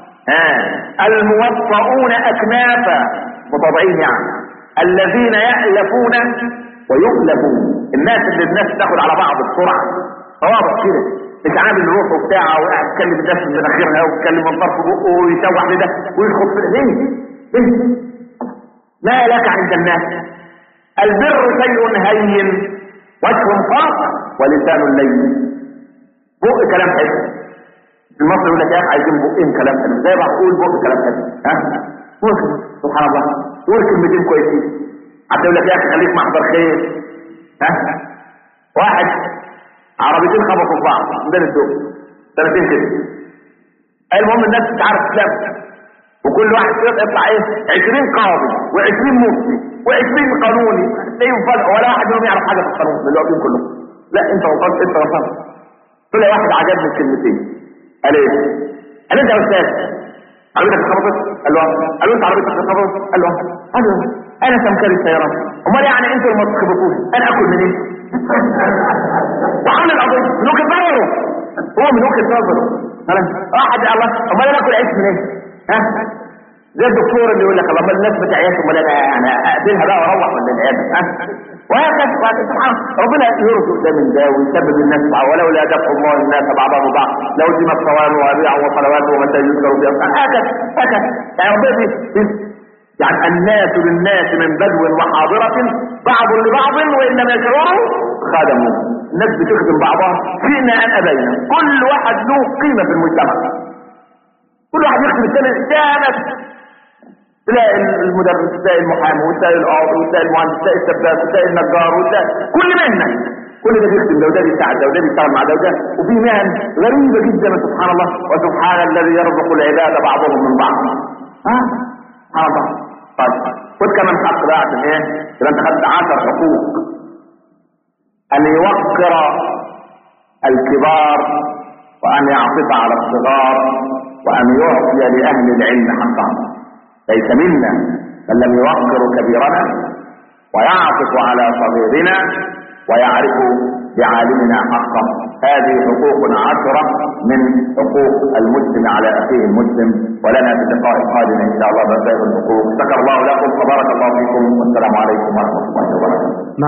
ها الموطؤون اكنافا، متضعين يعني، الذين يألفون ويؤلفون. الناس اللي الناس تاخد على بعض بسرعه طوابق كده، مش عامل روحه بتاعه وقاعد يتكلم الناس من مناخيرها ويتكلم من طرف بقه ويسوح لده ويدخل في ليه؟ ليه؟ ما لك عند الناس؟ البر شيء هين، وجه فرق ولسان لين. بق كلام حلو. في مصر يقول لك يا اخي عايزين بقين كلام حلو، زي ما بقول بق كلام حلو. ها؟ سبحان الله، تقول كلمتين كويسين. حتى يقول لك يا اخي خليك محضر خير. ها؟ واحد عربيتين خبطوا في بعض قدام الدول سنتين كده. المهم الناس مش عارف تسلم، وكل واحد يطلع ايه؟ عشرين قاضي وعشرين مفتي وعشرين قانوني، تلاقيهم فجأة ولا واحد منهم يعرف حاجه في القانون اللي واقفين كلهم. لا انت وصلت انت وصلت. طلع واحد عجبني الكلمتين، قال ايه؟ قال انت يا استاذ عربيتك اتخبطت؟ قال له قال له انت عربيتك اتخبطت؟ قال له قال له انا سمكري السيارات. امال يعني انتوا لما تخبطوش انا اكل منين؟ وعامل القضيه من وجهه نظره، هو من وجهه نظره واحد الله امال انا اكل عيش منين؟ ها؟ زي الدكتور اللي يقول لك الله امال الناس بتعيش امال انا يعني اقتلها بقى واروح من العياده. ها؟ وهكذا سبحان ربنا يرزق ده من ده ويسبب الناس معه، ولولا دفع الله الناس بعضهم ببعض لوزمت صوامع وبيع وصلوات ومساجد يذكر فيها. هكذا هكذا يعني ربنا يعني الناس للناس من بدو وحاضرة بعض لبعض وإنما يشعروا خادموا. الناس بتخدم بعضها فينا أن أبينا، كل واحد له قيمة في المجتمع، كل واحد يخدم الثاني كانت. تلاقي المدرس تلاقي المحامي وتلاقي القاضي وتلاقي المهندس وتلاقي السباك وتلاقي النجار وتلاقي كل مهنة، كل ده بيخدم ده وده بيساعد ده وده بيشتغل مع ده وده، وفي مهن غريبة جدا سبحان الله. وسبحان الذي يرزق العباد بعضهم من بعض. ها سبحان الله. طيب خد كمان حق بقى عشان ايه؟ يبقى انت خدت عشر حقوق. ان يوقر الكبار وان يعطف على الصغار وان يعطي لاهل العلم حقهم. ليس منا من لم يوقر كبيرنا ويعطف على صغيرنا ويعرف بعالمنا حقه. هذه حقوق عشرة من حقوق المسلم على اخيه المسلم، ولنا في اللقاء القادم ان شاء الله بسائر الحقوق. شكر الله لكم وبارك الله فيكم، والسلام عليكم ورحمه الله وبركاته.